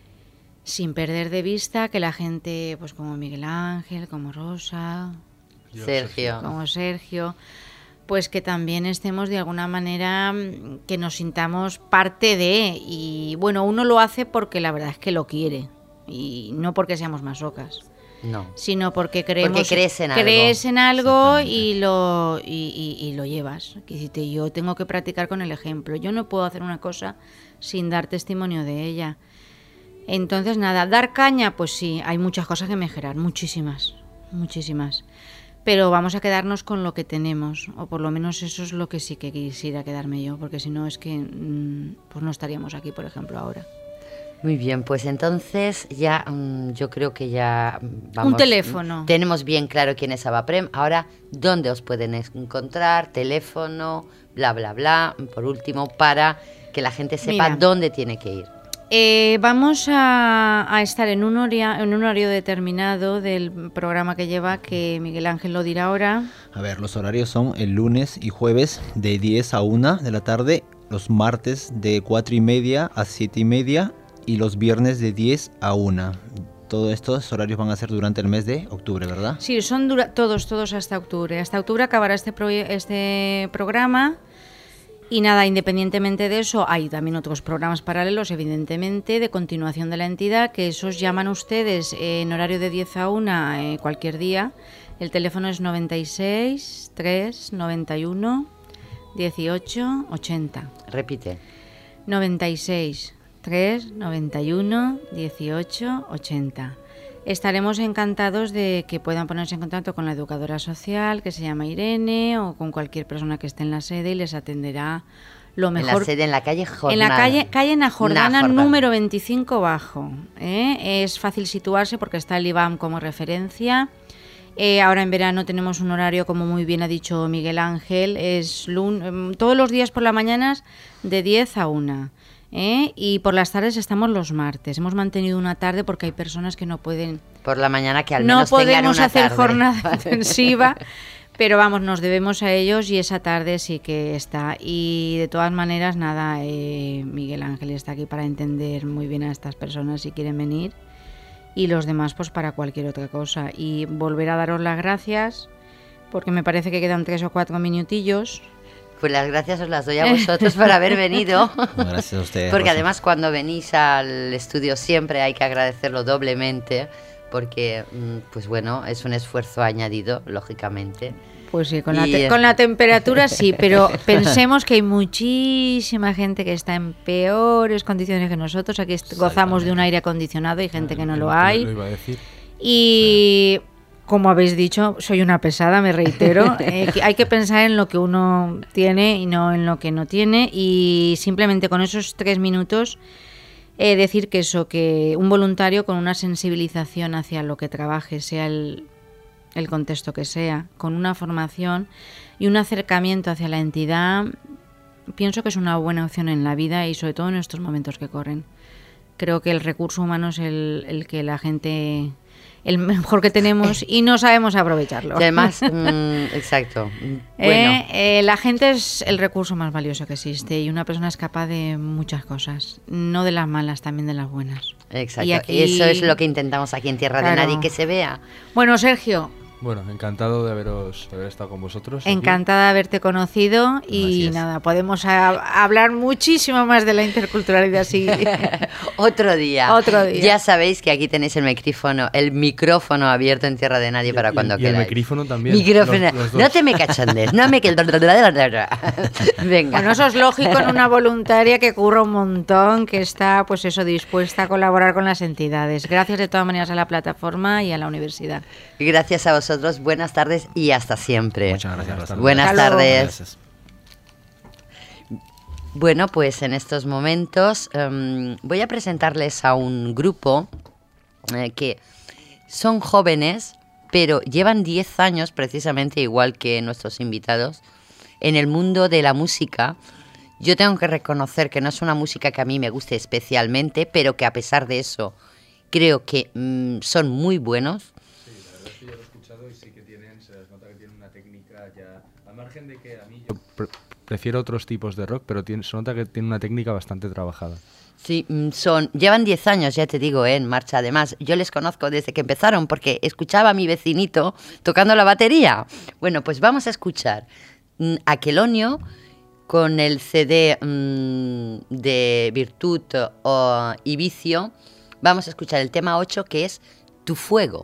Speaker 3: Sin perder de vista que la gente, pues como Miguel Ángel, como Rosa,
Speaker 5: Yo,
Speaker 2: Sergio.
Speaker 3: como Sergio, pues que también estemos de alguna manera, mm, que nos sintamos parte de, y bueno, uno lo hace porque la verdad es que lo quiere, y no porque seamos masocas,
Speaker 2: No.
Speaker 3: sino porque creemos,
Speaker 2: Porque crees en algo.
Speaker 3: crees en algo
Speaker 4: Exactamente.
Speaker 3: y lo y, y- y lo llevas. Que dices, yo tengo que practicar con el ejemplo, yo no puedo hacer una cosa sin dar testimonio de ella. Entonces nada, dar caña, pues sí, hay muchas cosas que mejorar, muchísimas, muchísimas. Pero vamos a quedarnos con lo que tenemos, o por lo menos eso es lo que sí que quisiera quedarme yo, porque si no es que mm, pues no estaríamos aquí, por ejemplo, ahora.
Speaker 2: Muy bien, pues entonces ya mm, yo creo que ya mm, vamos.
Speaker 3: Un teléfono.
Speaker 2: Tenemos bien claro quién es Avaprem. Ahora, ¿dónde os pueden encontrar? Teléfono, bla, bla, bla. Por último, para que la gente sepa
Speaker 3: Mira.
Speaker 2: dónde tiene que ir.
Speaker 3: Eh, vamos a, a estar en un, horia- en un horario determinado del programa que lleva, que Miguel Ángel lo dirá ahora.
Speaker 4: A ver, los horarios son el lunes y jueves de diez a una de la tarde, los martes de cuatro y media a siete y media y los viernes de diez a una. Todos estos horarios van a ser durante el mes de octubre, ¿verdad?
Speaker 3: Sí, son dura- todos, todos hasta octubre. Hasta octubre acabará este, proye- este programa. Y nada, independientemente de eso, hay también otros programas paralelos, evidentemente, de continuación de la entidad, que esos llaman ustedes en horario de diez a una eh, cualquier día. El teléfono es noventa y seis, tres, noventa y uno, dieciocho, ochenta.
Speaker 2: Repite.
Speaker 3: noventa y seis, tres, noventa y uno, dieciocho, ochenta. Estaremos encantados de que puedan ponerse en contacto con la educadora social, que se llama Irene, o con cualquier persona que esté en la sede, y les atenderá lo
Speaker 2: En
Speaker 3: mejor.
Speaker 2: la sede, en la calle Jordana.
Speaker 3: En la calle, calle Najordana,
Speaker 2: Najordana.
Speaker 3: número veinticinco bajo. ¿eh? Es fácil situarse porque está el I B A M como referencia. Eh, ahora en verano tenemos un horario, como muy bien ha dicho Miguel Ángel, es lun- em, todos los días por las mañanas de diez a una. ¿eh? Y por las tardes estamos los martes. Hemos mantenido una tarde porque hay personas que no pueden,
Speaker 2: Por la mañana que al
Speaker 3: no
Speaker 2: menos tengan
Speaker 3: podemos
Speaker 2: una
Speaker 3: hacer
Speaker 2: tarde.
Speaker 3: jornada intensiva, pero vamos, nos debemos a ellos y esa tarde sí que está. Y de todas maneras, nada, eh, Miguel Ángel está aquí para entender muy bien a estas personas si quieren venir, y los demás pues para cualquier otra cosa. Y volver a daros las gracias, porque me parece que quedan tres o cuatro minutillos.
Speaker 2: Pues las gracias os las doy a vosotros por haber venido.
Speaker 4: Gracias a ustedes.
Speaker 2: Porque
Speaker 4: Rosa.
Speaker 2: además cuando venís al estudio siempre hay que agradecerlo doblemente, porque mm, pues bueno, es un esfuerzo añadido, lógicamente.
Speaker 3: Pues sí, con la,
Speaker 2: Y,
Speaker 3: te-
Speaker 2: eh,
Speaker 3: con la temperatura sí, pero pensemos que hay muchísima gente que está en peores condiciones que nosotros. Aquí est- gozamos de un aire acondicionado y gente que no lo hay.
Speaker 5: Lo iba a decir.
Speaker 3: Y como habéis dicho, soy una pesada, me reitero. eh, que hay que pensar en lo que uno tiene y no en lo que no tiene. Y simplemente con esos tres minutos eh, decir que eso, que un voluntario con una sensibilización hacia lo que trabaje, sea el, el contexto que sea, con una formación y un acercamiento hacia la entidad, pienso que es una buena opción en la vida y sobre todo en estos momentos que corren. Creo que el recurso humano es el, el que la gente, el mejor que tenemos y no sabemos aprovecharlo.
Speaker 2: Y además, mm, exacto. mm,
Speaker 3: Eh,
Speaker 2: Bueno,
Speaker 3: eh, la gente es el recurso más valioso que existe y una persona es capaz de muchas cosas, no de las malas, también de las buenas.
Speaker 2: exacto.
Speaker 3: y aquí-
Speaker 2: Eso es lo que intentamos aquí en Tierra de
Speaker 3: Claro.
Speaker 2: Nadie, que se vea.
Speaker 3: Bueno, Sergio,
Speaker 5: Bueno, encantado de haberos de haber estado con vosotros. aquí.
Speaker 3: encantada de haberte conocido y
Speaker 4: Gracias.
Speaker 3: nada, podemos a- hablar muchísimo más de la interculturalidad si
Speaker 2: Otro día.
Speaker 3: Otro día.
Speaker 2: Ya sabéis que aquí tenéis el micrófono, el micrófono abierto en Tierra de Nadie
Speaker 5: Y-
Speaker 2: para
Speaker 5: y-
Speaker 2: cuando
Speaker 5: y el
Speaker 2: queráis.
Speaker 5: micrófono también,
Speaker 2: Micrófono.
Speaker 5: los- los dos.
Speaker 2: No te me cachondes, no me que venga.
Speaker 3: Bueno, eso es lógico en una voluntaria que curra un montón, que está, pues eso, dispuesta a colaborar con las entidades. Gracias de todas maneras a la plataforma y a la universidad.
Speaker 2: Gracias a vosotros, buenas tardes y hasta siempre.
Speaker 4: Muchas gracias, Rosa.
Speaker 2: Buenas
Speaker 3: Hasta luego.
Speaker 2: tardes.
Speaker 4: Gracias.
Speaker 2: Bueno, pues en estos momentos em, voy a presentarles a un grupo eh, que son jóvenes, pero llevan diez años, precisamente igual que nuestros invitados, en el mundo de la música. Yo tengo que reconocer que no es una música que a mí me guste especialmente, pero que a pesar de eso creo que mmm, son muy buenos.
Speaker 5: Sí, la verdad es que yo lo he escuchado y sí que tienen, se les nota que tienen una técnica ya, al margen de que a mí yo pre prefiero otros tipos de rock, pero tiene, se nota que tiene una técnica bastante trabajada.
Speaker 2: Sí, son, llevan diez años, ya te digo, ¿eh? En marcha. Además, yo les conozco desde que empezaron porque escuchaba a mi vecinito tocando la batería. Bueno, pues vamos a escuchar mm, Aquelonio con el C D mmm, de Virtud o, y Vicio. Vamos a escuchar el tema ocho, que es Tu Fuego.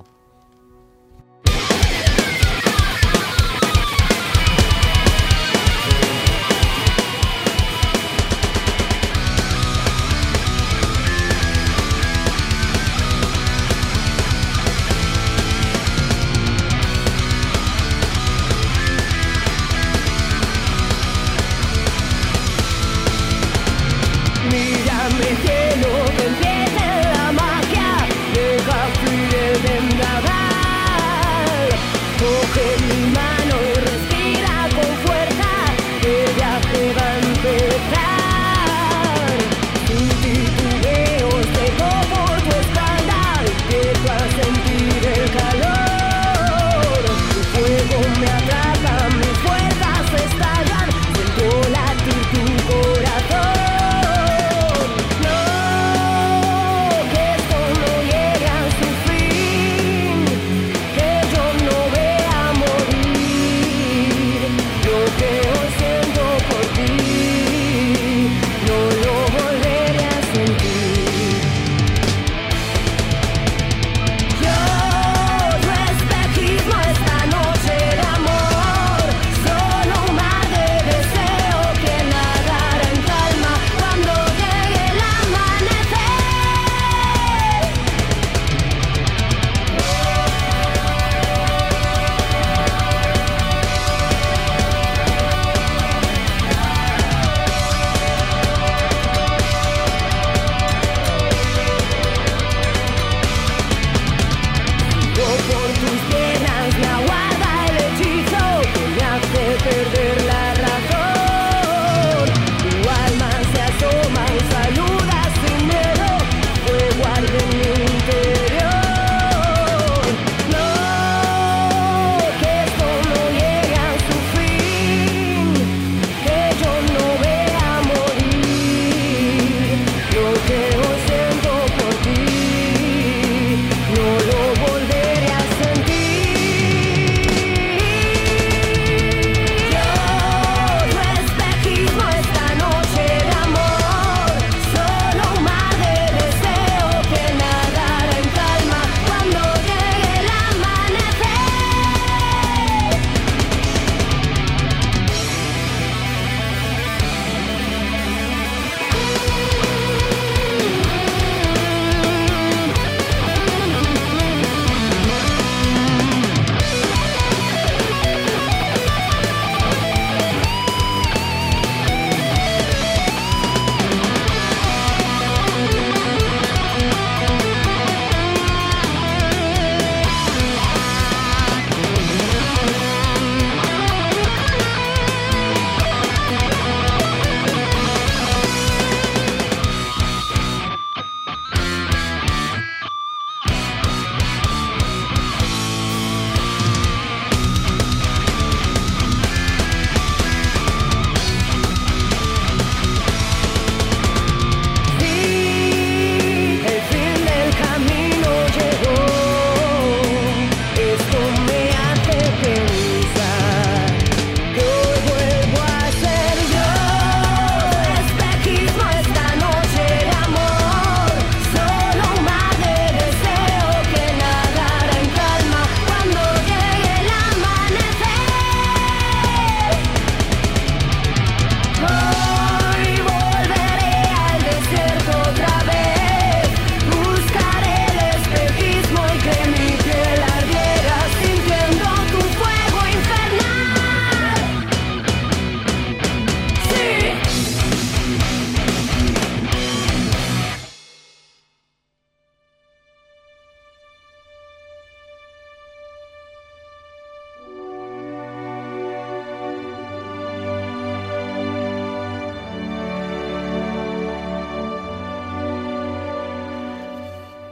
Speaker 6: Mírame cielo, que empiece la magia, deja fluir el vendaval.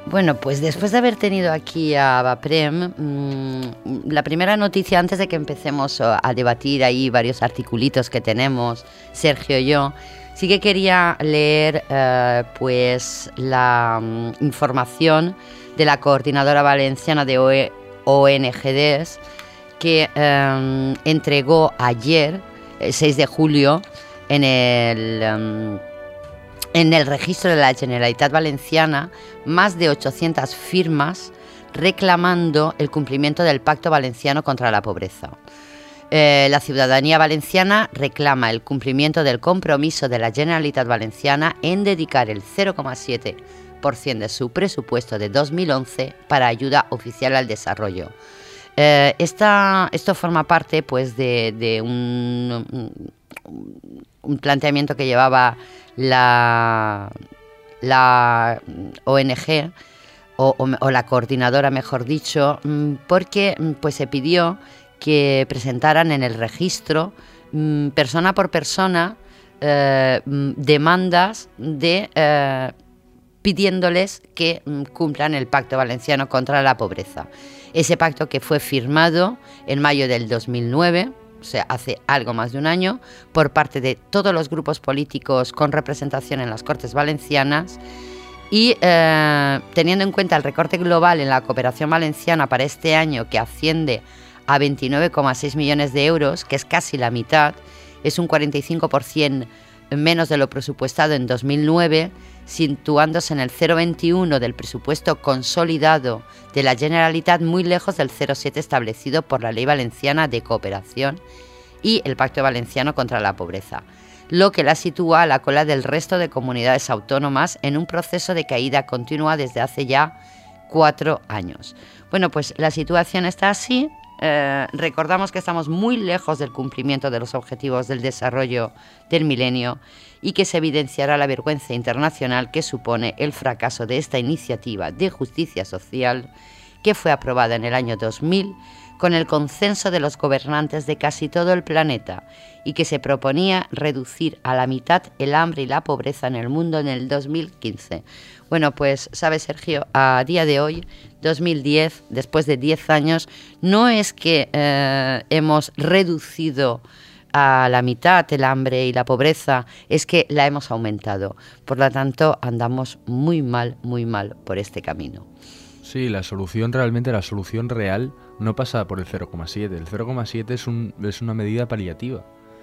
Speaker 2: Bueno, pues después de haber tenido aquí a Baprem, mmm, la primera noticia antes de que empecemos a debatir ahí varios articulitos que tenemos, Sergio y yo, sí que quería leer eh, pues la um, información de la Coordinadora Valenciana de O N G Ds que eh, entregó ayer, el seis de julio, en el... Um, En el registro de la Generalitat Valenciana, más de ochocientas firmas reclamando el cumplimiento del Pacto Valenciano contra la Pobreza. Eh, la ciudadanía valenciana reclama el cumplimiento del compromiso de la Generalitat Valenciana en dedicar el cero coma siete por ciento de su presupuesto de dos mil once para ayuda oficial al desarrollo. Eh, esta, esto forma parte pues, de, de un, un planteamiento que llevaba la, la O N G o, o, o la coordinadora, mejor dicho, porque pues, se pidió que presentaran en el registro, persona por persona, eh, demandas de, eh, pidiéndoles que cumplan el Pacto Valenciano contra la Pobreza. Ese pacto que fue firmado en mayo del dos mil nueve, o sea, hace algo más de un año, por parte de todos los grupos políticos con representación en las Cortes Valencianas y eh, teniendo en cuenta el recorte global en la cooperación valenciana para este año, que asciende a veintinueve coma seis millones de euros, que es casi la mitad, es un cuarenta y cinco por ciento menos de lo presupuestado en dos mil nueve, situándose en el cero coma veintiuno del presupuesto consolidado de la Generalitat, muy lejos del cero coma siete establecido por la Ley Valenciana de Cooperación y el Pacto Valenciano contra la Pobreza, lo que la sitúa a la cola del resto de comunidades autónomas en un proceso de caída continua desde hace ya cuatro años. Bueno, pues la situación está así. Eh, recordamos que estamos muy lejos del cumplimiento de los objetivos del desarrollo del milenio y que se evidenciará la vergüenza internacional que supone el fracaso de esta iniciativa de justicia social que fue aprobada en el año dos mil con el consenso de los gobernantes de casi todo el planeta y que se proponía reducir a la mitad el hambre y la pobreza en el mundo en el dos mil quince. Bueno, pues, ¿sabes, Sergio? A día de hoy, dos mil diez, después de diez años, no es que eh, hemos reducido a la mitad el hambre y la pobreza, es que la hemos aumentado. Por lo tanto, andamos muy mal, muy mal por este camino.
Speaker 5: Sí, la solución realmente, la solución real no pasa por el cero coma siete. El cero coma siete es, un, es una medida paliativa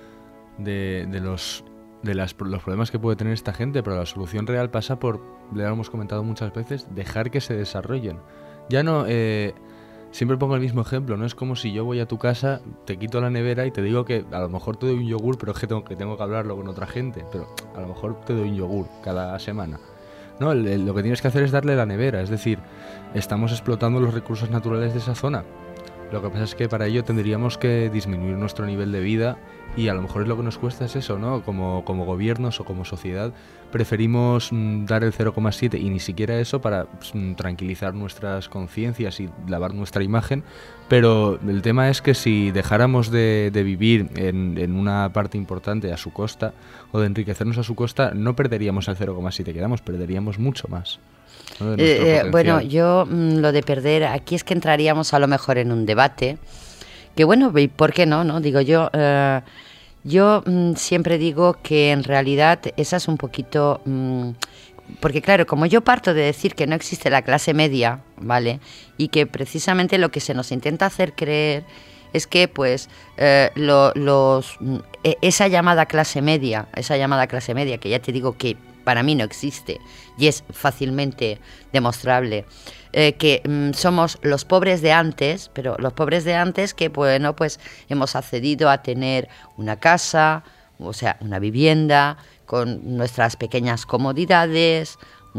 Speaker 5: de, de, los, de las, los problemas que puede tener esta gente, pero la solución real pasa por, le hemos comentado muchas veces, dejar que se desarrollen. Ya no, eh, siempre pongo el mismo ejemplo, no es como si yo voy a tu casa, te quito la nevera y te digo que a lo mejor te doy un yogur, pero es que tengo que, tengo que hablarlo con otra gente, pero a lo mejor te doy un yogur cada semana. No, el, el, lo que tienes que hacer es darle la nevera, es decir, estamos explotando los recursos naturales de esa zona. Lo que pasa es que para ello tendríamos que disminuir nuestro nivel de vida y a lo mejor es lo que nos cuesta es eso, ¿no? Como, como gobiernos o como sociedad preferimos mm, dar el cero coma siete y ni siquiera eso para mm, tranquilizar nuestras conciencias y lavar nuestra imagen, pero el tema es que si dejáramos de, de vivir en, en una parte importante a su costa o de enriquecernos a su costa, no perderíamos el cero coma siete que damos, perderíamos mucho más. ¿No?
Speaker 2: Eh, eh, bueno, yo mmm, lo de perder, aquí es que entraríamos a lo mejor en un debate, que bueno, ¿por qué no? no? Digo yo, eh, yo mmm, siempre digo que en realidad esa es un poquito, mmm, porque claro, como yo parto de decir que no existe la clase media, ¿vale? Y que precisamente lo que se nos intenta hacer creer es que pues eh, lo, los, esa llamada clase media, esa llamada clase media, que ya te digo que para mí no existe y es fácilmente demostrable, eh, que mm, somos los pobres de antes, pero los pobres de antes que, bueno, pues hemos accedido a tener una casa, o sea, una vivienda, con nuestras pequeñas comodidades,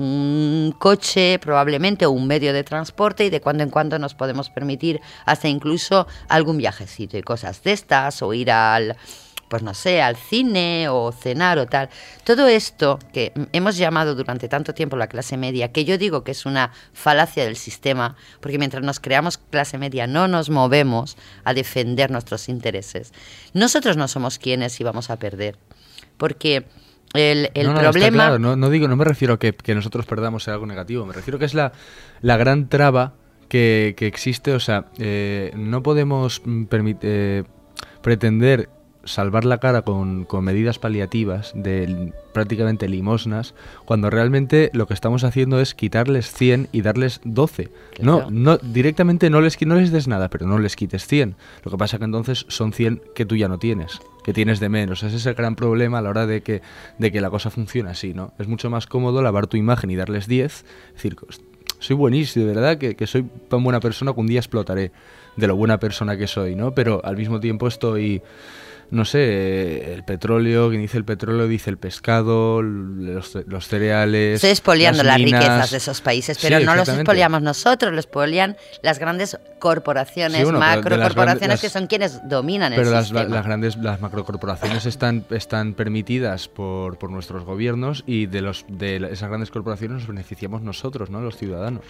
Speaker 2: un coche probablemente o un medio de transporte y de cuando en cuando nos podemos permitir hasta incluso algún viajecito y cosas de estas o ir al... pues no sé, al cine o cenar o tal. Todo esto que hemos llamado durante tanto tiempo la clase media, que yo digo que es una falacia del sistema, porque mientras nos creamos clase media no nos movemos a defender nuestros intereses. Nosotros no somos quienes íbamos a perder, porque el, el
Speaker 5: no, no,
Speaker 2: problema...
Speaker 5: Está claro. no, no, digo, no me refiero a que, que nosotros perdamos algo negativo, me refiero a que es la, la gran traba que, que existe, o sea, eh, no podemos permit, eh, pretender salvar la cara con, con medidas paliativas de prácticamente limosnas, cuando realmente lo que estamos haciendo es quitarles cien y darles doce. Claro. No, no, directamente no les, no les des nada, pero no les quites cien. Lo que pasa que entonces son cien que tú ya no tienes, que tienes de menos. Ese es el gran problema a la hora de que, de que la cosa funcione así, ¿no? Es mucho más cómodo lavar tu imagen y darles diez, es decir, soy buenísimo, de verdad, que, que soy tan buena persona que un día explotaré de lo buena persona que soy, ¿no? Pero al mismo tiempo estoy... No sé, el petróleo, quien dice el petróleo dice el pescado, los, los cereales.
Speaker 2: Estoy expoliando
Speaker 5: las,
Speaker 2: las
Speaker 5: minas.
Speaker 2: riquezas de esos países, pero sí, no los expoliamos nosotros, los expolian las grandes corporaciones, sí, bueno, macrocorporaciones que son quienes dominan
Speaker 5: pero
Speaker 2: el
Speaker 5: las,
Speaker 2: sistema.
Speaker 5: Pero las grandes, las macrocorporaciones están, están permitidas por, por nuestros gobiernos y de, los, de esas grandes corporaciones nos beneficiamos nosotros, ¿no? Los ciudadanos.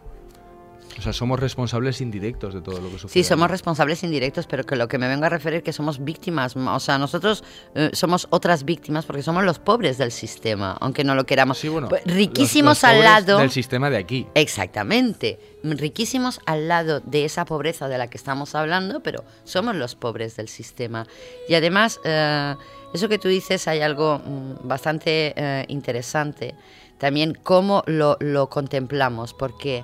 Speaker 5: O sea, somos responsables indirectos de todo lo que sucede.
Speaker 2: Sí, somos responsables indirectos, pero que lo que me vengo a referir es que somos víctimas. O sea, nosotros eh, somos otras víctimas porque somos los pobres del sistema, aunque no lo queramos.
Speaker 5: Sí, bueno,
Speaker 2: riquísimos
Speaker 5: los, los
Speaker 2: al lado
Speaker 5: del sistema de aquí.
Speaker 2: Exactamente. Riquísimos al lado de esa pobreza de la que estamos hablando, pero somos los pobres del sistema. Y además, eh, eso que tú dices, hay algo mm, bastante eh, interesante. También cómo lo, lo contemplamos, porque...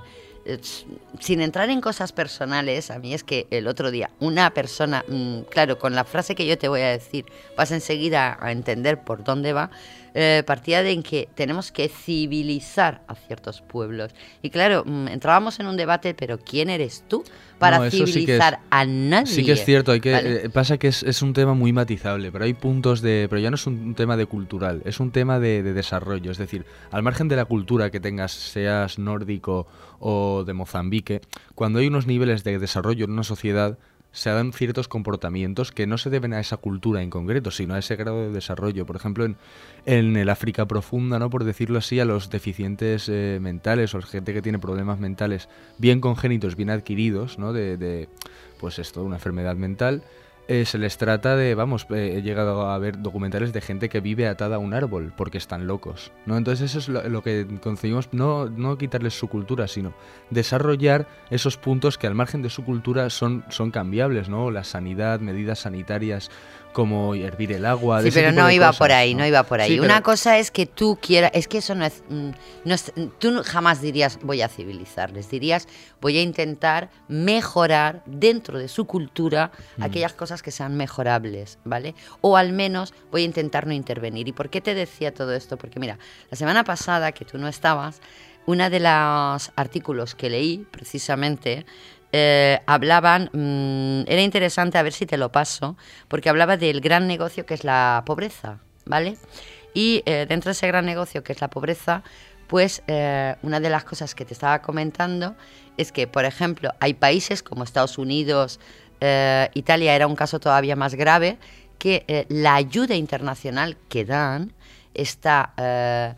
Speaker 2: sin entrar en cosas personales, a mí es que el otro día una persona, mmm, claro, con la frase que yo te voy a decir vas enseguida a entender por dónde va, eh, partía de en que tenemos que civilizar a ciertos pueblos. Y claro, mmm, entrábamos en un debate, pero ¿quién eres tú para no, civilizar sí es, a nadie?
Speaker 5: Sí que es cierto, hay que
Speaker 2: ¿vale?
Speaker 5: eh, pasa que es, es un tema muy matizable, pero hay puntos de... Pero ya no es un tema de cultural, es un tema de, de desarrollo. Es decir, al margen de la cultura que tengas, seas nórdico o de Mozambique, cuando hay unos niveles de desarrollo en una sociedad, se dan ciertos comportamientos que no se deben a esa cultura en concreto, sino a ese grado de desarrollo. Por ejemplo, en, en el África profunda, ¿no? Por decirlo así, a los deficientes eh, mentales o a la gente que tiene problemas mentales bien congénitos, bien adquiridos, ¿no? De, de pues esto, una enfermedad mental, eh, se les trata de, vamos, eh, he llegado a ver documentales de gente que vive atada a un árbol porque están locos, ¿no? Entonces eso es lo, lo que conseguimos, no, no quitarles su cultura, sino desarrollar esos puntos que al margen de su cultura son, son cambiables, ¿no? La sanidad, medidas sanitarias como hervir el agua.
Speaker 2: Sí,
Speaker 5: de ese
Speaker 2: pero
Speaker 5: tipo
Speaker 2: no
Speaker 5: de
Speaker 2: iba
Speaker 5: cosas,
Speaker 2: por ahí, no, no iba por ahí.
Speaker 5: Sí,
Speaker 2: Una
Speaker 5: pero...
Speaker 2: cosa es que tú quieras, es que eso no es, no es, tú jamás dirías voy a civilizarles, dirías voy a intentar mejorar dentro de su cultura mm. aquellas cosas que sean mejorables, ¿vale? O al menos voy a intentar no intervenir. ¿Y por qué te decía todo esto? Porque mira, la semana pasada que tú no estabas, uno de los artículos que leí precisamente Eh, hablaban, mmm, era interesante, a ver si te lo paso, porque hablaba del gran negocio que es la pobreza, ¿vale? Y eh, dentro de ese gran negocio que es la pobreza, pues eh, una de las cosas que te estaba comentando es que, por ejemplo, hay países como Estados Unidos, eh, Italia era un caso todavía más grave, que eh, la ayuda internacional que dan está, eh,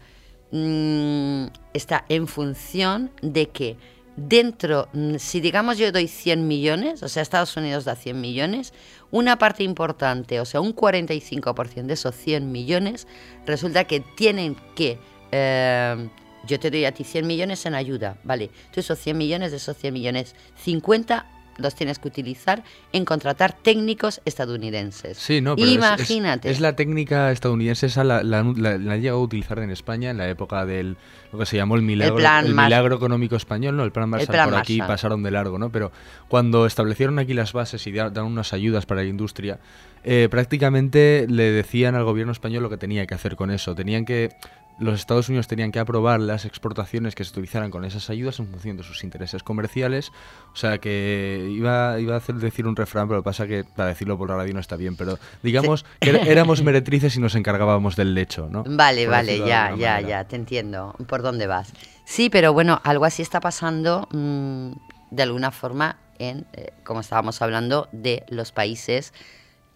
Speaker 2: mmm, está en función de que dentro, si digamos yo doy cien millones, o sea, Estados Unidos da cien millones, una parte importante, o sea, un cuarenta y cinco por ciento de esos cien millones, resulta que tienen que, eh, yo te doy a ti cien millones en ayuda, ¿vale? Tú esos cien millones, de esos cien millones, cincuenta los tienes que utilizar en contratar técnicos estadounidenses.
Speaker 5: Sí, no, pero
Speaker 2: imagínate.
Speaker 5: Es, es, es la técnica estadounidense, esa la, la, la, la han llegado a utilizar en España en la época del lo que se llamó el milagro, el el milagro económico español, ¿no? El plan Marshall, por aquí Marshall. Pasaron de largo, ¿no? Pero cuando establecieron aquí las bases y dieron unas ayudas para la industria, eh, prácticamente le decían al gobierno español lo que tenía que hacer con eso. Tenían que Los Estados Unidos tenían que aprobar las exportaciones que se utilizaran con esas ayudas en función de sus intereses comerciales. O sea que iba, iba a hacer decir un refrán, pero lo que pasa que para decirlo por la radio no está bien. Pero digamos sí. que éramos meretrices y nos encargábamos del lecho, ¿no?
Speaker 2: Vale,
Speaker 5: por
Speaker 2: vale, ya, ya, manera. ya, te entiendo por dónde vas. Sí, pero bueno, algo así está pasando mmm, de alguna forma en, eh, como estábamos hablando, de los países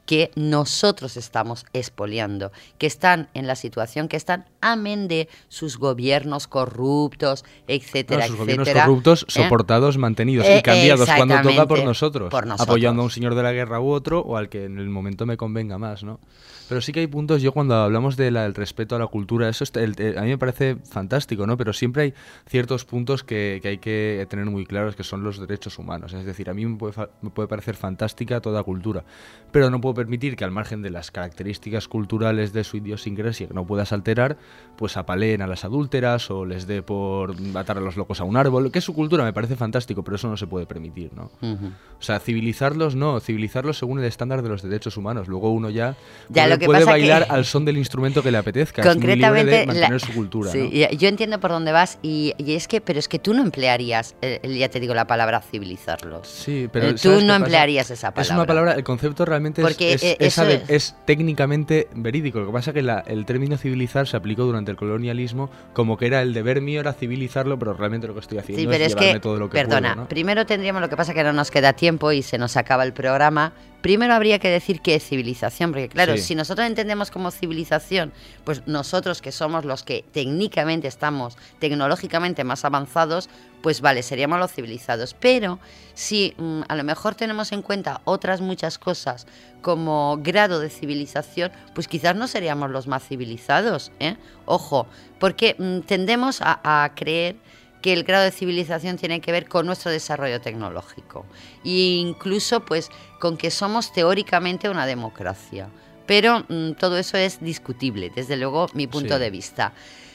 Speaker 2: que nosotros estamos expoliando, que están en la situación que están, amén de sus gobiernos corruptos, etcétera,
Speaker 5: no, sus
Speaker 2: etcétera.
Speaker 5: gobiernos corruptos,
Speaker 2: ¿eh?
Speaker 5: soportados, mantenidos
Speaker 2: Eh,
Speaker 5: y cambiados cuando toca por nosotros,
Speaker 2: por nosotros,
Speaker 5: apoyando a un señor de la guerra u otro, o al que en el momento me convenga más, ¿no? Pero sí que hay puntos, yo cuando hablamos del de respeto a la cultura, eso es, el, el, a mí me parece fantástico, ¿no? Pero siempre hay ciertos puntos que, que hay que tener muy claros, que son los derechos humanos. Es decir, a mí me puede, me puede parecer fantástica toda cultura, pero no puedo permitir que al margen de las características culturales de su idiosincrasia que no puedas alterar, pues apaleen a las adúlteras o les dé por atar a los locos a un árbol, que es su cultura, me parece fantástico, pero eso no se puede permitir, ¿no? Uh-huh. O sea, civilizarlos no, civilizarlos según el estándar de los derechos humanos. Luego uno ya...
Speaker 2: ya
Speaker 5: puede,
Speaker 2: lo que
Speaker 5: puede
Speaker 2: pasa
Speaker 5: bailar
Speaker 2: que...
Speaker 5: al son del instrumento que le apetezca.
Speaker 2: Concretamente,
Speaker 5: es muy libre de mantener
Speaker 2: la...
Speaker 5: su cultura.
Speaker 2: Sí,
Speaker 5: ¿no?
Speaker 2: Yo entiendo por dónde vas y, y es que, pero es que tú no emplearías, eh, ya te digo, la palabra civilizarlos.
Speaker 5: Sí, pero
Speaker 2: eh, tú no emplearías esa palabra.
Speaker 5: Es una palabra, el concepto realmente
Speaker 2: Porque
Speaker 5: es, es,
Speaker 2: eso
Speaker 5: es,
Speaker 2: es...
Speaker 5: es técnicamente verídico. Lo que pasa es que la, el término civilizar se aplicó durante el colonialismo como que era el deber mío era civilizarlo, pero realmente lo que estoy haciendo
Speaker 2: sí, pero
Speaker 5: es,
Speaker 2: es
Speaker 5: llevarme
Speaker 2: que,
Speaker 5: todo lo que
Speaker 2: perdona,
Speaker 5: puedo, ¿no?
Speaker 2: Primero tendríamos, lo que pasa que no nos queda tiempo y se nos acaba el programa. Primero habría que decir qué es civilización, porque claro, sí. si nosotros entendemos como civilización, pues nosotros que somos los que técnicamente estamos tecnológicamente más avanzados, pues vale, seríamos los civilizados. Pero si mmm, a lo mejor tenemos en cuenta otras muchas cosas como grado de civilización, pues quizás no seríamos los más civilizados, ¿eh? Ojo, porque mmm, tendemos a, a creer que el grado de civilización tiene que ver con nuestro desarrollo tecnológico e incluso pues con que somos teóricamente una democracia, pero mmm, todo eso es discutible, desde luego mi punto sí. de vista.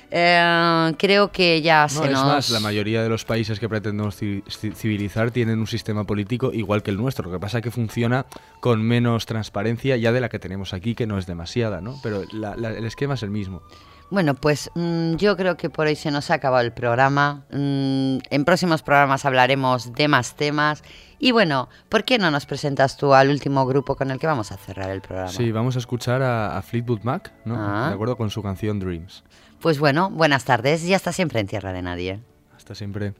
Speaker 2: Eh, creo que ya
Speaker 5: no,
Speaker 2: se
Speaker 5: es
Speaker 2: nos...
Speaker 5: más, la mayoría de los países que pretendemos civilizar tienen un sistema político igual que el nuestro, lo que pasa es que funciona con menos transparencia ya de la que tenemos aquí, que no es demasiada, ¿no? Pero la, la, el esquema es el mismo.
Speaker 2: Bueno, pues mmm, yo creo que por hoy se nos ha acabado el programa. Mm, en próximos programas hablaremos de más temas. Y bueno, ¿por qué no nos presentas tú al último grupo con el que vamos a cerrar el programa?
Speaker 5: Sí, vamos a escuchar a, a Fleetwood Mac, ¿no? Ah. De acuerdo con su canción Dreams.
Speaker 2: Pues bueno, buenas tardes y hasta siempre en Tierra de Nadie.
Speaker 5: Hasta siempre.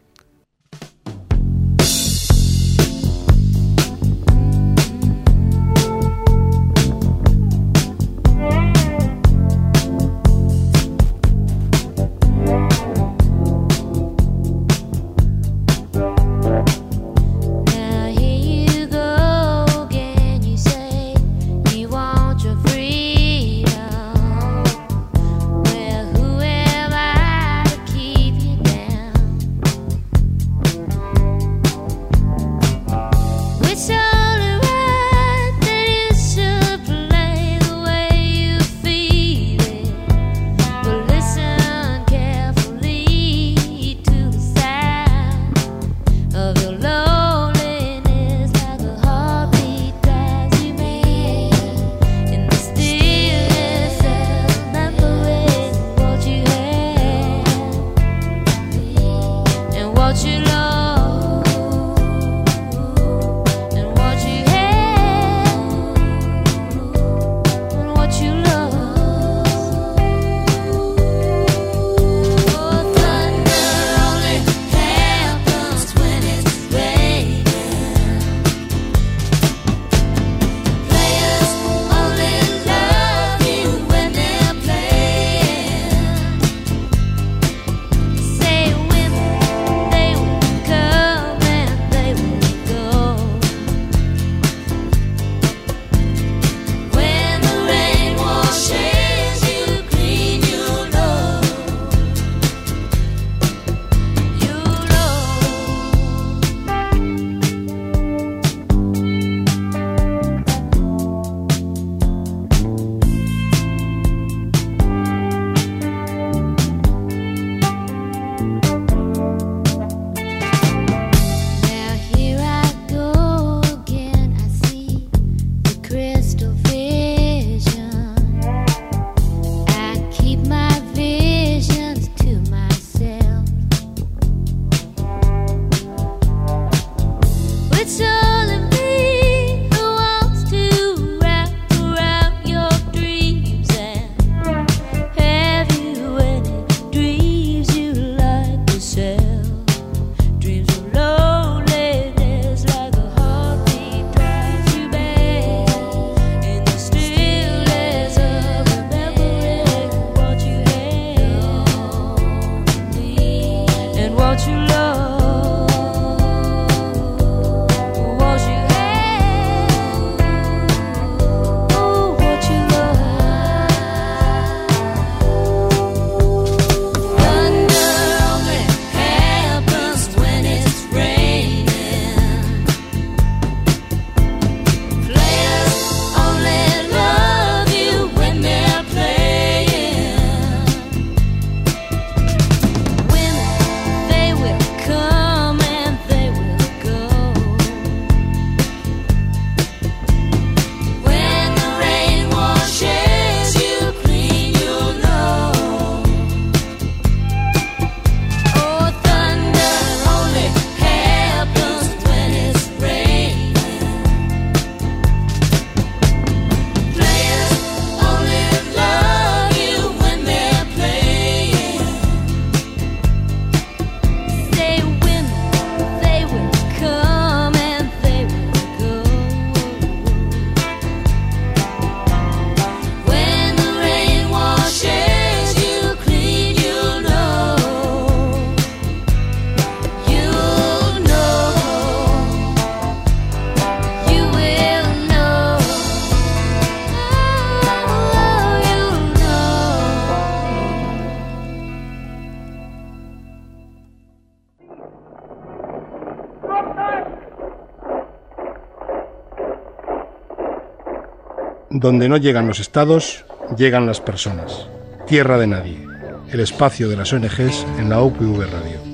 Speaker 1: Donde no llegan los estados, llegan las personas. Tierra de nadie, el espacio de las O N Ges en la U P V Radio.